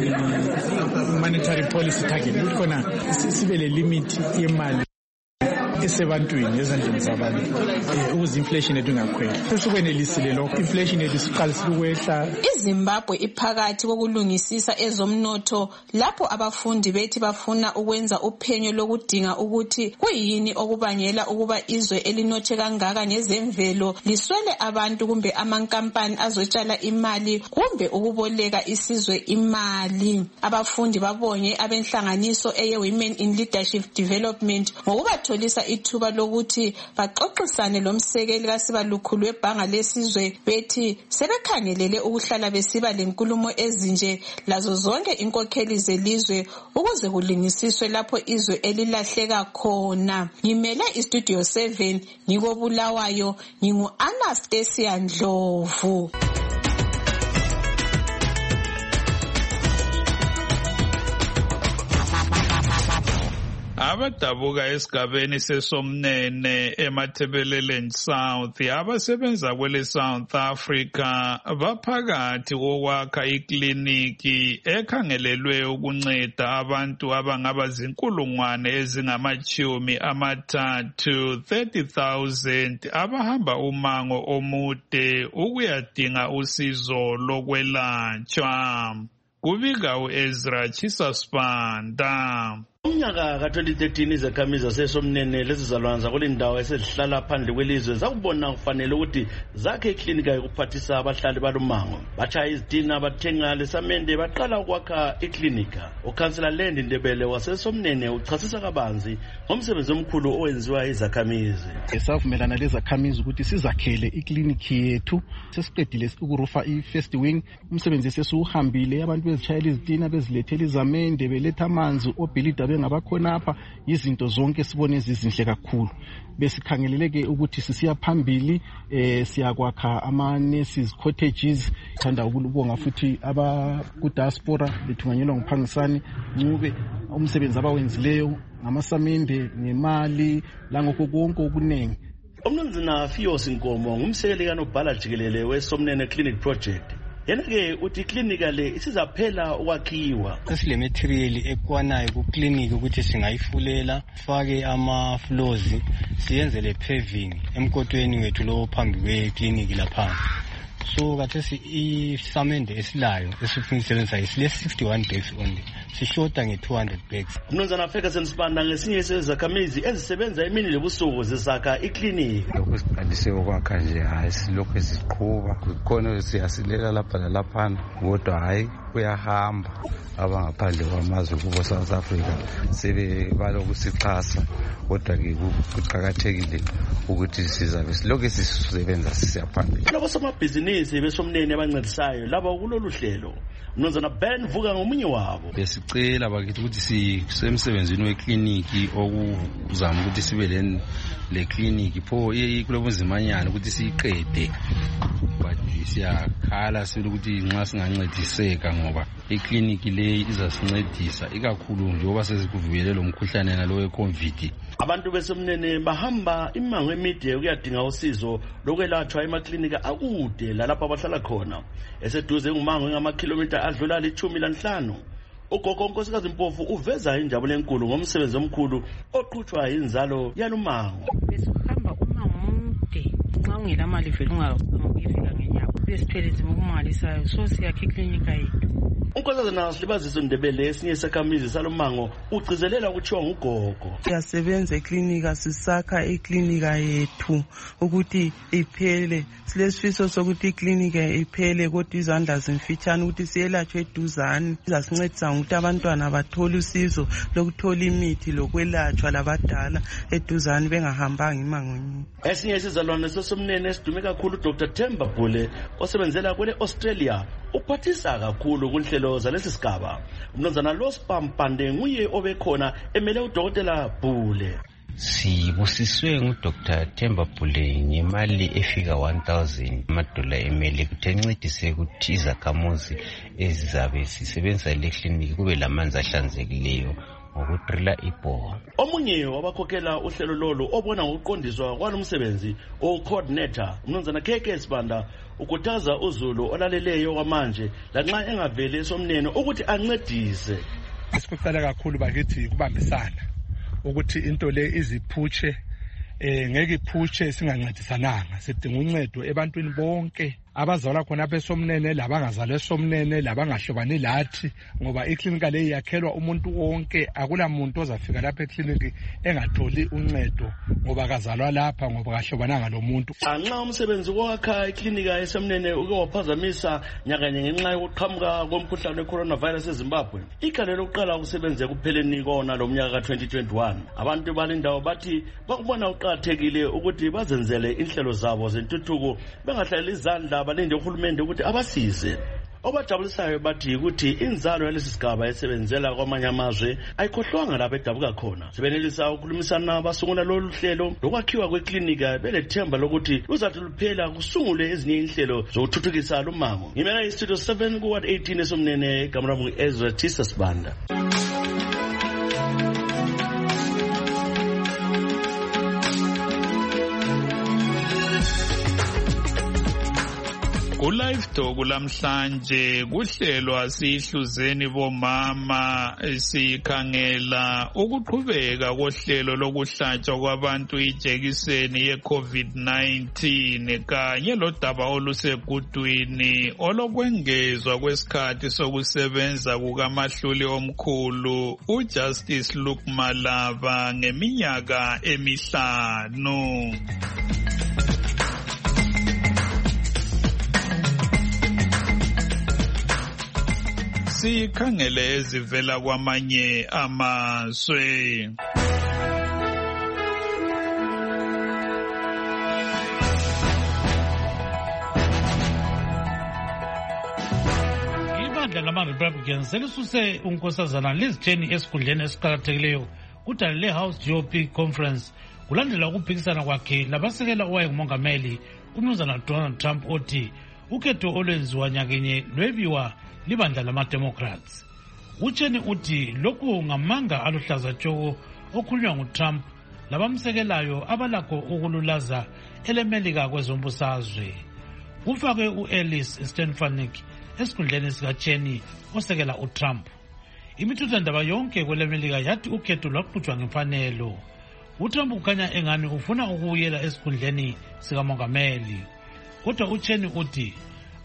monetary policy target ukuthi khona sibe le limit yemali esebantwini ezandleni zabantu ukuze inflation yethu ingakhweli. Sesikwenelisile lokho, inflation yethu siqalisile ukwehla. iZimbabwe iphakathi kokulungisisa ezomnotho lapho abafundi bethi bafuna ukwenza uphenyo lokudinga ukuthi kuyini okubangela ukuba izwe elinothe kangaka ngezemvelo liswele abantu kumbe amankampani azotshala imali kumbe ukuboleka isizwe imali. Abafundi babonge abenhlanganiso eye Women in Leadership Development ngokubatholisa ithuba lokuthi baxoxisane lomsekeli kaSibalukhulu webhanga lesizwe bethi sebekhangelele ukuhlala besiba lenkulumo ezinje lazo zonke inkokheli zelizwe ukuze kulingisiswe lapho izwe elilahleka khona. Ngimele iStudio seven ngikobulawayo ngingu Anastasia Ndlovu. Abadabuka esigabeni sesomnene eMathebeleleni South abasebenza kwele South Africa baphakathi kokwakha ikliniki ekhangelelwe ukunceda abantu abangaba zinkulungwane ezingamachumi amathathu thirty thousand abahamba umango omude ukuyadinga usizo lokwelatshwa. Kubika uEzra Chisasipanda. Umnyaka ka twenty thirteen izakhamizi zasesomnene lezizalwane zakule ndawo esezihlala phandle kwelizwe zakubona kufanele ukuthi zakhe iklinika yokuphathisa abahlali balumango. Batshaya izitina bathenga lesamende baqala ukwakha iklinika. Ukhansela Lendi Ndebele wasesomnene uchasisa kabanzi ngomsebenzi omkhulu owenziwa izakhamizi. Savumelana lezakhamizi ukuthi sizakhele ikliniki yethu. Sesiqedile ukurufa i-first wing. Umsebenzi sesuhambile, abantu bezitshayela izitina bezilethela izamende beletha amanzi obhilida bengabakhona apha, izinto zonke sibone ezizinhle kakhulu. Besikhangeleleke ukuthi sisiya phambili eh siyakwakha ama nurses cottages. Thanda ukubonga futhi aba ku diaspora bethunganyelwa ngophangisani ncube umsebenzi abawenzileyo ngamasamende ngemali langokho konke okunengi. Umnumzana Fios Nkomo ngumsekeli kaNobhala Jikelele weSomnene Clinic Project. Yena ke uthi iklinika le isizaphela ukwakhiwa. Sesile material ekwanayo ku clinic ukuthi singayifulela, fake ama floors, siyenze le paving emkotweni wethu lo phambi kwe clinic lapha. so kathesi isamende esilayo esifuna isebenzisa isile sixty-one beds only, sishota nge-two hundred beds. Mnumzana Ferguson Sibanda ngesinye sezakhamizi ezisebenza imini lebusuku zisakha ikliniki. Lokhu siqalise ukwakha nje hayi silokhu siqhuba kukhona siyasilela lapha nalaphana kodwa hayi kuyahamba. Abangaphandle kwamazwe kubo South Africa sebe balokusixhasa kodwa-ke kuqakathekile ukuthi sizabe silokhu sisebenza sisiyaphambili. Labo somabhizinisi besomnene abancedisayo laba kulolu hlelo Mnumzana Ben Vuka ngomunye wabo. Besicela bakithi ukuthi sisemsebenzini wekliniki okuzama ukuthi sibe le kliniki pho kulobunzimanyana ukuthi siyiqede, but siyakhala sibili ukuthi nxa singancediseka ngoba ikliniki le izasincedisa ikakhulu njengoba sesikuvikelele lo mkhuhlane nalo we-COVID. Abantu besomnene bahamba imango emide ukuyadinga usizo lokwelatshwa emaklinika akude lalapha abahlala khona, eseduze ngumango ngamakhilomitha adlula lichumi lanhlanu. Ugogo uNkosikazi Mpofu uveza injabulo enkulu ngomsebenzi omkhulu oqhutshwa yinzalo yalumango. Besihamba umango omude nxa ungelamali vele ungafika ngenyawo, besithwele nzima okumangalisayo, so siyakha iklinika yethu. Unkosazana Slibaziso Ndebele esinye isakhamizi salumango ugcizelela ukuthiwa ngugogo. Siyasebenza eklinika, sisakha iklinika yethu ukuthi iphele. Silesifiso sokuthi iklinika iphele kodwa izandla zimfitshane ukuthi siyelatshwe eduzane. Izasincedisa ngokuthi abantwana bathole usizo lokuthola imithi lokwelatshwa labadala eduzane bengahambanga imango emide. Esinye isizalwane sesomnene esidume kakhulu Doctor Themba Bhule osebenzela kwele Australia uphathisa kakhulu kunhlelo zalesi sigaba. Mnumzana Lospampande nguye obekhona emele uDokotela Bhule. Sibusiswe nguDoctor Themba Bhule ngemali efika one thousand amadola emele ukuthi encedise ukuthi izakhamuzi ezizabe sisebenza le kliniki kube lamanzi ahlanzekileyo ngokutrila ibhola. Omunye wabakhokhela uhlelo lolu obona ngokuqondiswa kwalomsebenzi o-coordinator Mnumzana K K Sibanda ukuthaza uZulu olaleleyo kwamanje lanxa engavele somnene ukuthi ancedise. Sikucela kakhulu bakithi kubambisana ukuthi into le iziphutshe eh ngeke iphutshe singancedisananga. Sidinga uncedo ebantwini bonke abazalwa khona apha esomnene labangazalwa esomnene labangahlobani lathi, ngoba iklinika le yakhelwa umuntu wonke. Akula muntu ozafika lapha ekliniki engatholi uncedo ngoba kazalwa lapha ngoba kahlobananga lo muntu. Nxa umsebenzi wakha iklinika esomnene uke waphazamisa nyakanye ngenxa yokuqhamuka komkhuhlane we-coronavirus eZimbabwe, ikhala lokuqala ukusebenza kupheleni kona lo mnyaka ka twenty twenty-one, abantu balindawo bathi bakubona uqakathekile ukuthi bazenzele inhlelo zabo zentuthuko bengahlali izandla balinde uhulumende ukuthi abasize. Obajabulisayo bathi ukuthi inzalo yalesi sigaba esebenzela kwamanye amazwe ayikhohlwanga lapha edabuka khona. Sibenelisa ukukhulumisana abasungula lolu hlelo lokwakhiwa kweklinika belethemba lokuthi luzathi luphela kusungulwe ezinye inhlelo zokuthuthukisa lumango. Ngimela istudio seven ku ward eighteen esomnene igama lami Ezra Tisa Sibanda. Ku-Live Talk lamhlanje kuhlelwa sihluzeni bomama sikhangela ukuqhubeka kohlelo lokuhlatshwa kwabantu ijekiseni ye-COVID nineteen kanye lodaba olusegudwini olokwengezwa kwesikhathi sokusebenza kukamahluli omkhulu uJustice Luke Malava ngeminyaka emihlanu. Sikhangele ezivela kwamanye amazwe. Ibandla lama-Republicans selisuse unkosazana Liz Cheney esikhundleni esiqakathekileyo kudala le-House G O P Conference kulandela ukuphikisana kwakhe labasekela owayengumongameli uMnumzana Donald Trump othi ukhetho olwenziwa nyakenye lwebiwa libandla lama-Democrats. Ucheni uthi lokhu ngamanga aluhlaza tshoko okhulunywa nguTrump labamsekelayo abalakho ukululaza elemelika kwezombusazwe. Kufakwe u-Alice Stefanik esikhundleni sikaCheney osekela uTrump. Imithuthandaba yonke kwelemelika yathi ukhetho lwaqhutshwa ngemfanelo. uTrump ukhanya engani ufuna ukuyela esikhundleni sikamongameli. Kodwa uCheney uthi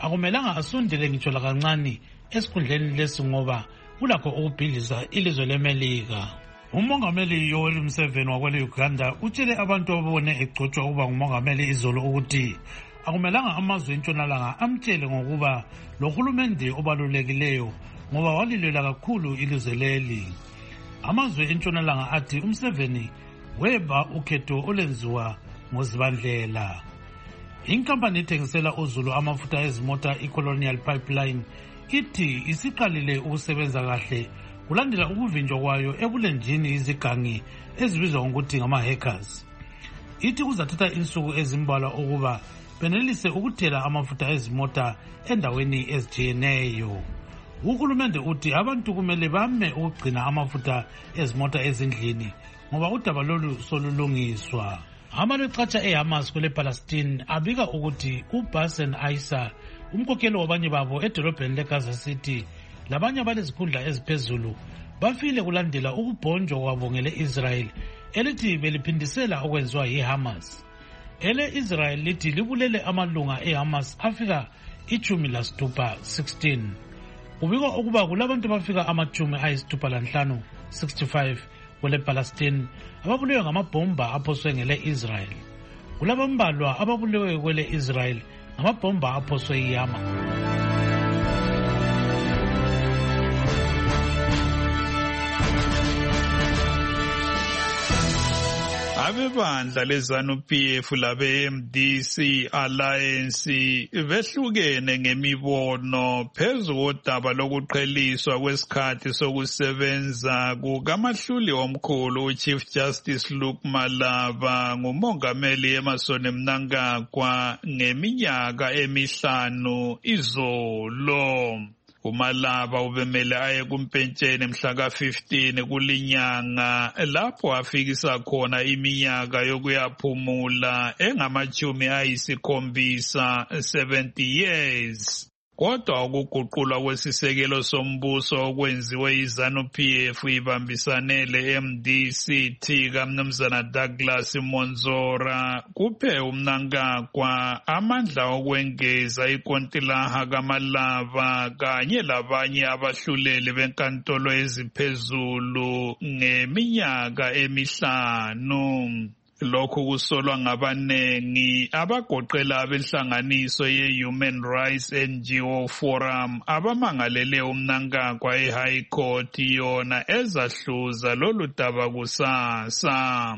akumelanga asondele ngitsho lakancane esikhundleni lesi ngoba kulakho ukubhidliza ilizwe leMelika. Umongameli Yoweri Museveni wakwele Uganda utshele abantu ababone egcotshwa ukuba ngumongameli izolo ukuthi akumelanga amazwe entshonalanga amtshele ngokuba lo hulumende obalulekileyo ngoba walilwela kakhulu ilizwe leli. Amazwe entshonalanga athi uMuseveni weba ukhetho olenziwa ngozibandlela. Inkampani ethengisela uZulu amafutha ezimota iColonial Pipeline ithi isiqalile ukusebenza kahle kulandela ukuvinjwa kwayo ebulenjini izigangi ezibizwa ngokuthi ngama-hackers. Ithi kuzathatha insuku ezimbalwa ukuba benelise ukuthela amafutha ezimota endaweni ezitshiyeneyo. Uhulumende uthi abantu kumele bame ukugcina amafutha ezimota ezindlini ngoba udaba lolu solulungiswa. Amalwecatsha eHamas kule Palestine abika ukuthi uBassem Issa umkhokheli wabanye babo edolobheni leGaza City labanye abalezikhundla eziphezulu bafile kulandela ukubhonjwa kwabo ngele Israel elithi beliphindisela okwenziwa yiHamas. Ele Israel lithi libulele amalunga eHamas afika ichumi lasithupha sixteen. Kubikwa ukuba kulabantu bafika amachumi ayisithupha lanhlanu sixty-five kule Palestine ababulewe ngamabhomba aphoswe ngele Israel. Kulabambalwa ababulewe kwele Israel ngamabhomba aphoswe yiHamas. Abebandla lezanu P F labe M D C Alliance behlukene ngemibono phezu kodaba lokuqheliswa kwesikhathi sokusebenza kukamahluli omkhulu uChief Justice Luke Malaba ngumongameli Emmerson Mnangagwa ngeminyaka emihlanu izolo. uMalaba ubemele aye kumpentsheni mhla ka fifteen kulinyanga lapho afikisa khona iminyaka yokuyaphumula engamachumi ayisikhombisa seventy years. Kodwa ukuguqulwa kwesisekelo sombuso okwenziwe izanu P F ibambisane le-M D C T kaMnumzana Douglas Monzora kuphe uMnangagwa amandla okwengeza ikontilaha kaMalaba kanye labanye abahluleli benkantolo eziphezulu ngeminyaka emihlanu. Lokhu kusolwa ngabanengi abagoqela abenhlanganiso ye-Human Rights N G O Forum abamangalele uMnangagwa e-High Court yona ezahluza lolu daba kusasa.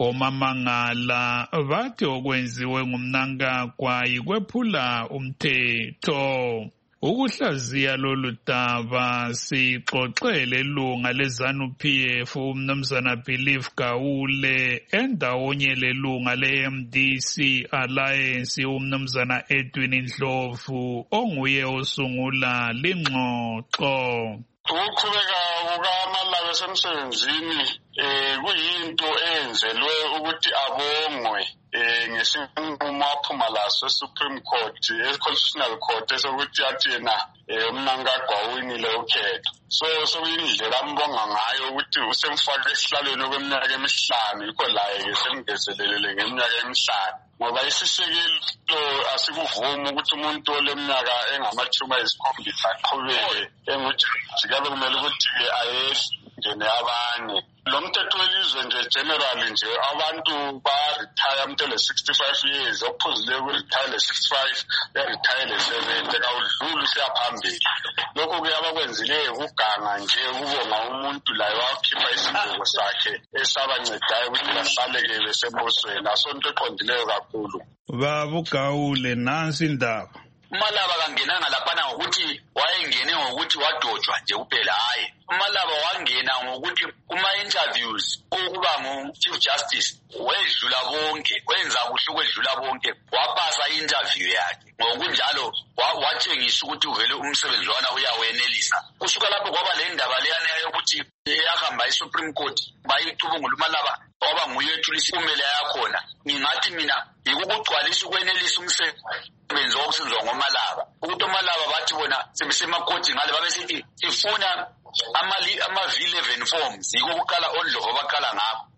Omamangala bathi okwenziwe nguMnangagwa yikwephula umthetho. Ukuhlaziya lolu daba sixoxele ilunga lezanu P F uMnumzana Believe Gawule endawonye lelunga le-M D C Alliance uMnumzana Edwin Ndlovu onguye osungula lingxoxo. Ukuqhubeka kukaMalaba esemsebenzini eh kuyinto eyenzelwe ukuthi abongwe eh ngesinqumo aphuma laso Supreme Court e-Constitutional Court esokuthi athi yena uMnangagwa winile ukhetho. So sokuyindlela ambonga ngayo ukuthi usemfaka esihlalweni okweminyaka emihlanu yikho laye ke semngezelelele ngeminyaka emihlanu. Ngoba isisekelo asikuvuma ukuthi umuntu oleminyaka engamachumi ayisikhombisa aqhubeke engujaji kabe kumele ukuthi ayengene abanye. Lo mthetho welizwe nje generally nje abantu ba-retire umuntu le-sixty-five years ophuzile ku-retire le-sixty-five ya-retire le-seventy kawudluli usiyaphambili. Lokho ke abakwenzileyo kuganga nje ukubonga umuntu layo wakhipha isingubo sakhe esabancedayo ukuthi bahlaleke besembusweni asonto eqondileyo kakhulu. Babugawule nansi indaba. uMalaba kangenanga laphana ngokuthi wayengene ngokuthi wadojwa nje kuphela hayi. uMalaba wangena ngokuthi kuma-interviews ukuba ngu-Chief Justice wedlula bonke wenza kuhle ukwedlula bonke wapasa i-interview yakhe. Ngokunjalo watshengisa ukuthi uvele umsebenzi wana uyawenelisa. Kusuka lapho kwaba le ndaba leyana yokuthi eyahamba i-Supreme Court bayicubungula uMalaba waba nguye ethulisa imele yakhona. Ngingathi mina yikugcwalisa ukwenelisa umsebenzi wokusenziwa ngoMalaba. Ukuthi uMalaba bathi bona sebesemakoti ngale babesithi sifuna ama-V eleven forms yiko kuqala ondlovu abaqala ngapho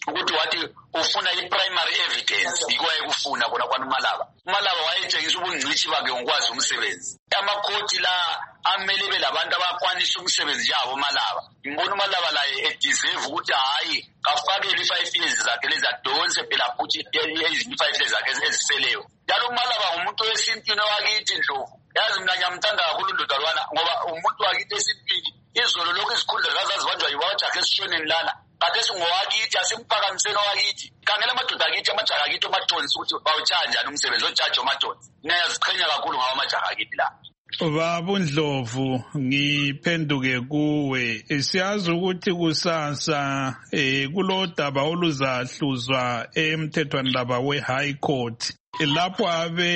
ukuthi wathi ufuna i-primary evidence ikwaye kufuna kona kwana uMalaba. uMalaba wayetshengisa ubungcithi bakhe ngokwazi umsebenzi. Amakhoti la amele belabantu abakwanisa umsebenzi yabo uMalaba. Ngibona uMalaba la edeserve ukuthi hayi afakele i-five years zakhe lezi adonse phela futhi ezinye i-five years zakhe eziseleyo. Njalo uMalaba ngumuntu wesintwini wakithi Ndlovu. Yazi mina ngiyamthanda kakhulu indodalwana ngoba umuntu wakithi esintwini izolo lokho isikhundla zazazibanjwa yiwajaha esishoneni lana. Kade singowakithi asimpakamiseni wakithi. Khangela amadoda akithi amajaha akithi omatonsi ukuthi bawutshaja njani umsebenzi ojaji omatonsi. Niyaziqhenya kakhulu ngawo amajaha akithi la. Baba Ndlovu, ngiphenduke kuwe. Siyazi ukuthi kusasa eh kulo daba oluzahluzwa emthethwandaba we-High Court. Lapho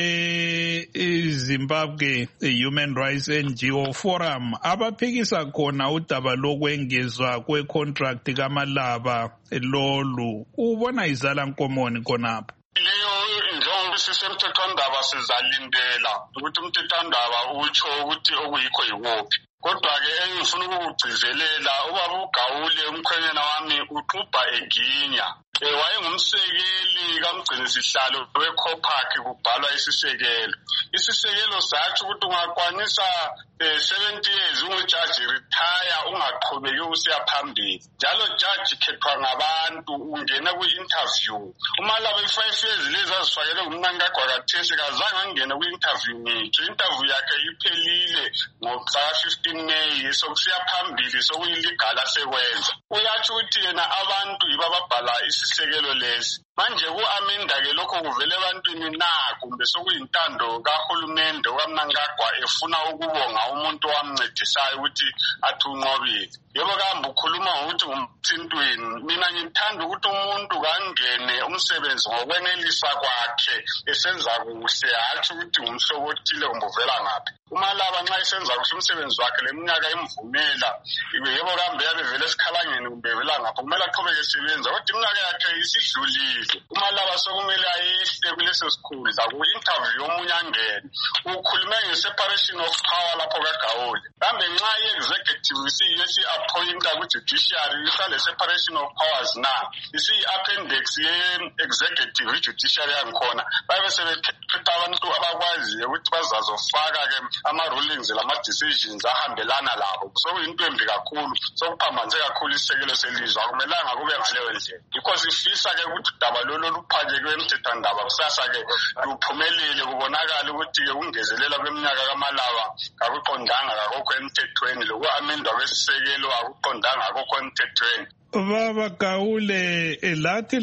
abe Zimbabwe Human Rights N G O Forum abaphikisa khona udaba lokwengezwa kwe-contract kaMalaba lolu. Ubona izala nkomoni khonapho? Leyo njengoba sisemthethwandaba sizalindela ukuthi umthethwandaba utsho ukuthi okuyikho yiwophi. Kodwa-ke engifuna ukukugcizelela ubaba uGawule umkhwenyana wami uqubha eginya. Wayengumsekeli kaMgcinisihlalo weCOPAC kubhalwa isisekelo. Isisekelo sathi ukuthi ungakwanisa seventy years ungujaji retire ungaqhubeki usiya phambili. Njalo judge khethwa ngabantu ungena kwi-interview. uMalaba i-five years lezi azifakele ngumnankagwa kathesi kazange angene kwi-interview ngitsho. Interview yakhe iphelile ngomhla fifteen May sokusiya phambili sokuyiligal asekwenza. Uyatsho ukuthi yena abantu yibo ababhala isisekelo lesi. Manje ku-amenda-ke lokho kuvele ebantwini na kumbe sokuyintando kahulumende kaMnangagwa efuna ukubonga umuntu owamncedisayo ukuthi athi unqobile. Yebo kambe ukhuluma ngokuthi ngumthintwini. Mina ngithanda ukuthi umuntu kangene umsebenzi ngokwenelisa kwakhe esenza kuhle hatshi ukuthi ngumhlobo othile umbuvela ngaphi. uMalaba nxa esenza kuhle umsebenzi wakhe leminyaka imvumela yebo kambe yabe vele esikhalangeni kumbe vela ngapha kumele aqhubeke esebenza kodwa iminyaka yakhe isidlulile. uMalaba sokumele ayehle kuleso sikhundla ku-interview omunye angene. Ukhulume nge-separation of power lapho kaGawule. Kambe nxa i-executive isiyiyo esi-appointa ku-judiciary isale separation of powers na isiyi-appendix ye-executive i-judiciary yangikhona babe sebekhetha abantu abakwaziyo ukuthi bazazofaka-ke ama-rulings lama-decisions ahambelana labo. Sokuyinto embi kakhulu sokuphambanise kakhulu isisekelo selizwe akumelanga kube ngaleyo ndlela. Yikho sifisa-ke ukuthi udaba lolo luphanyekwe emthethwandaba kusasa-ke luphumelele kubonakala ukuthi-ke ukungezelela kweminyaka kaMalaba kakuqondanga kakokho emthethweni loku-amendwa kwesisekelo akuqondanga kakokho emthethweni. Baba Gawule, lathi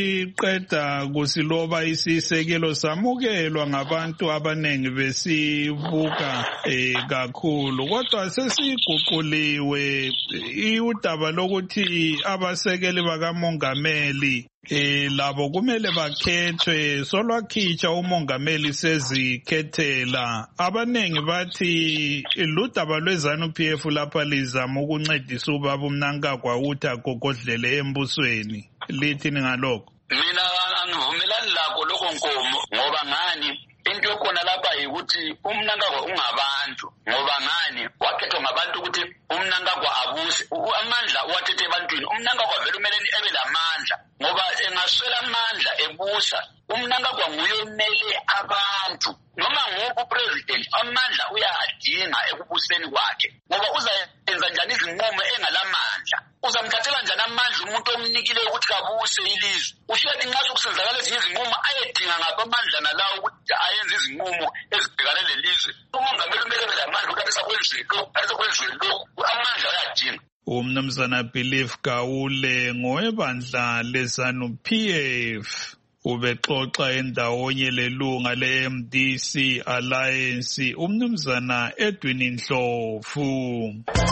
liqeda kusiloba isisekelo samukelwa ngabantu abanengi besibuka eh kakhulu kodwa sesiguquliwe udaba lokuthi abasekeli bakamongameli eh labo kumele bakhethwe solwakhitsha umongameli sezikhethela. Abanengi bathi ludaba lweZANU-P F lapha lizama ukuncedisa ubaba uMnangagwa ukuthi agogodlele embusweni. Lithini ngalokho? Mina angivumelani lakho lokho Nkomo ngoba ngani into yokhona lapha yikuthi uMnangagwa ungabantu ngoba ngani wakhethwa ngabantu ukuthi uMnangagwa abuse amandla wathethe ebantwini. uMnangagwa vele umele ebe lamandla ngoba engaswela amandla ebusa. uMnangagwa nguye omele abantu noma nguphi upresident amandla uyadinga ekubuseni kwakhe ngoba uzayenza njani izinqumo engalamandla. Uzamthathela njani amandla umuntu omnikile ukuthi kabuse ilizwe. Ushiyati nxa sokusenzakala ezinye izinqumo ayedinga ngapha amandla nalawo ukuthi ayenze izinqumo ezibhekane lelizwe. uMongameli umele ebe lamandla ukuthi abesakwenzile lokhu abesakwenzile lokhu amandla uyadinga. Umnumzana Belief Gawule ngowebandla leZANU-P F ubexoxa endawonye lelunga le-M D C Alliance umnumzana Edwin Ndlovu.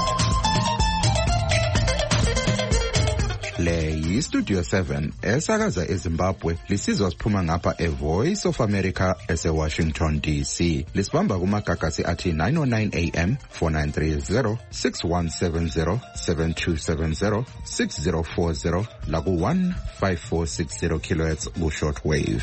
Le yi-Studio seven esakaza eZimbabwe lisizwa siphuma ngapha e-Voice of America ese-Washington D C. Lisibamba kumagagasi athi nine oh nine A M, four nine three zero, six one seven zero, seven two seven zero, six zero four zero laku one five four six zero kilohertz ku-shortwave.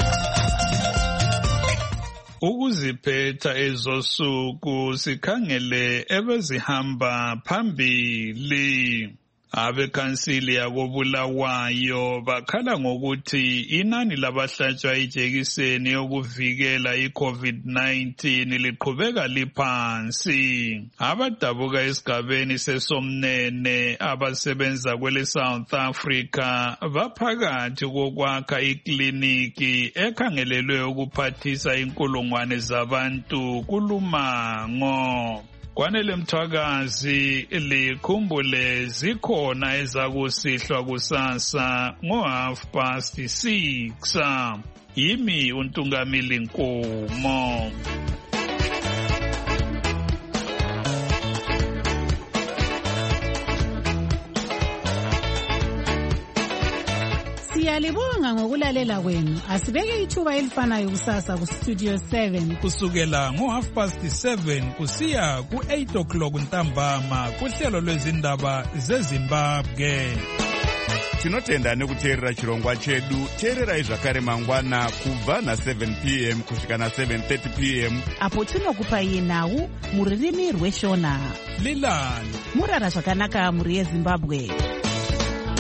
Ukuziphetha ezosuku sikhangele ebezihamba phambili. Abekhansili yakobulawayo bakhala ngokuthi inani labahlatshwa ijekiseni yokuvikela i-COVID nineteen liqhubeka liphansi. Abadabuka esigabeni seSomnene abasebenza kwele South Africa baphakathi kokwakha ikliniki ekhangelelwe ukuphathisa inkulungwane zabantu kulumango. Kwanele Mthwakazi likhumbule zikhona ezakusihlwa kusasa ngo half past six. Yimi uNtungamili Nkomo. Siyalibonga ngokulalela kwenu. Asibeke ithuba elifanayo kusasa ku Studio seven kusukela ngo half past seven kusiya ku eight o'clock ntambama kuhlelo lwezindaba zeZimbabwe. Tinotenda nekuteerera chirongwa chedu. Teererai zvakare mangwana kubva na seven p m kusvika na seven thirty p m apo tinokupai nhau muririmi rweshona. Lilani murara zvakanaka muri yeZimbabwe.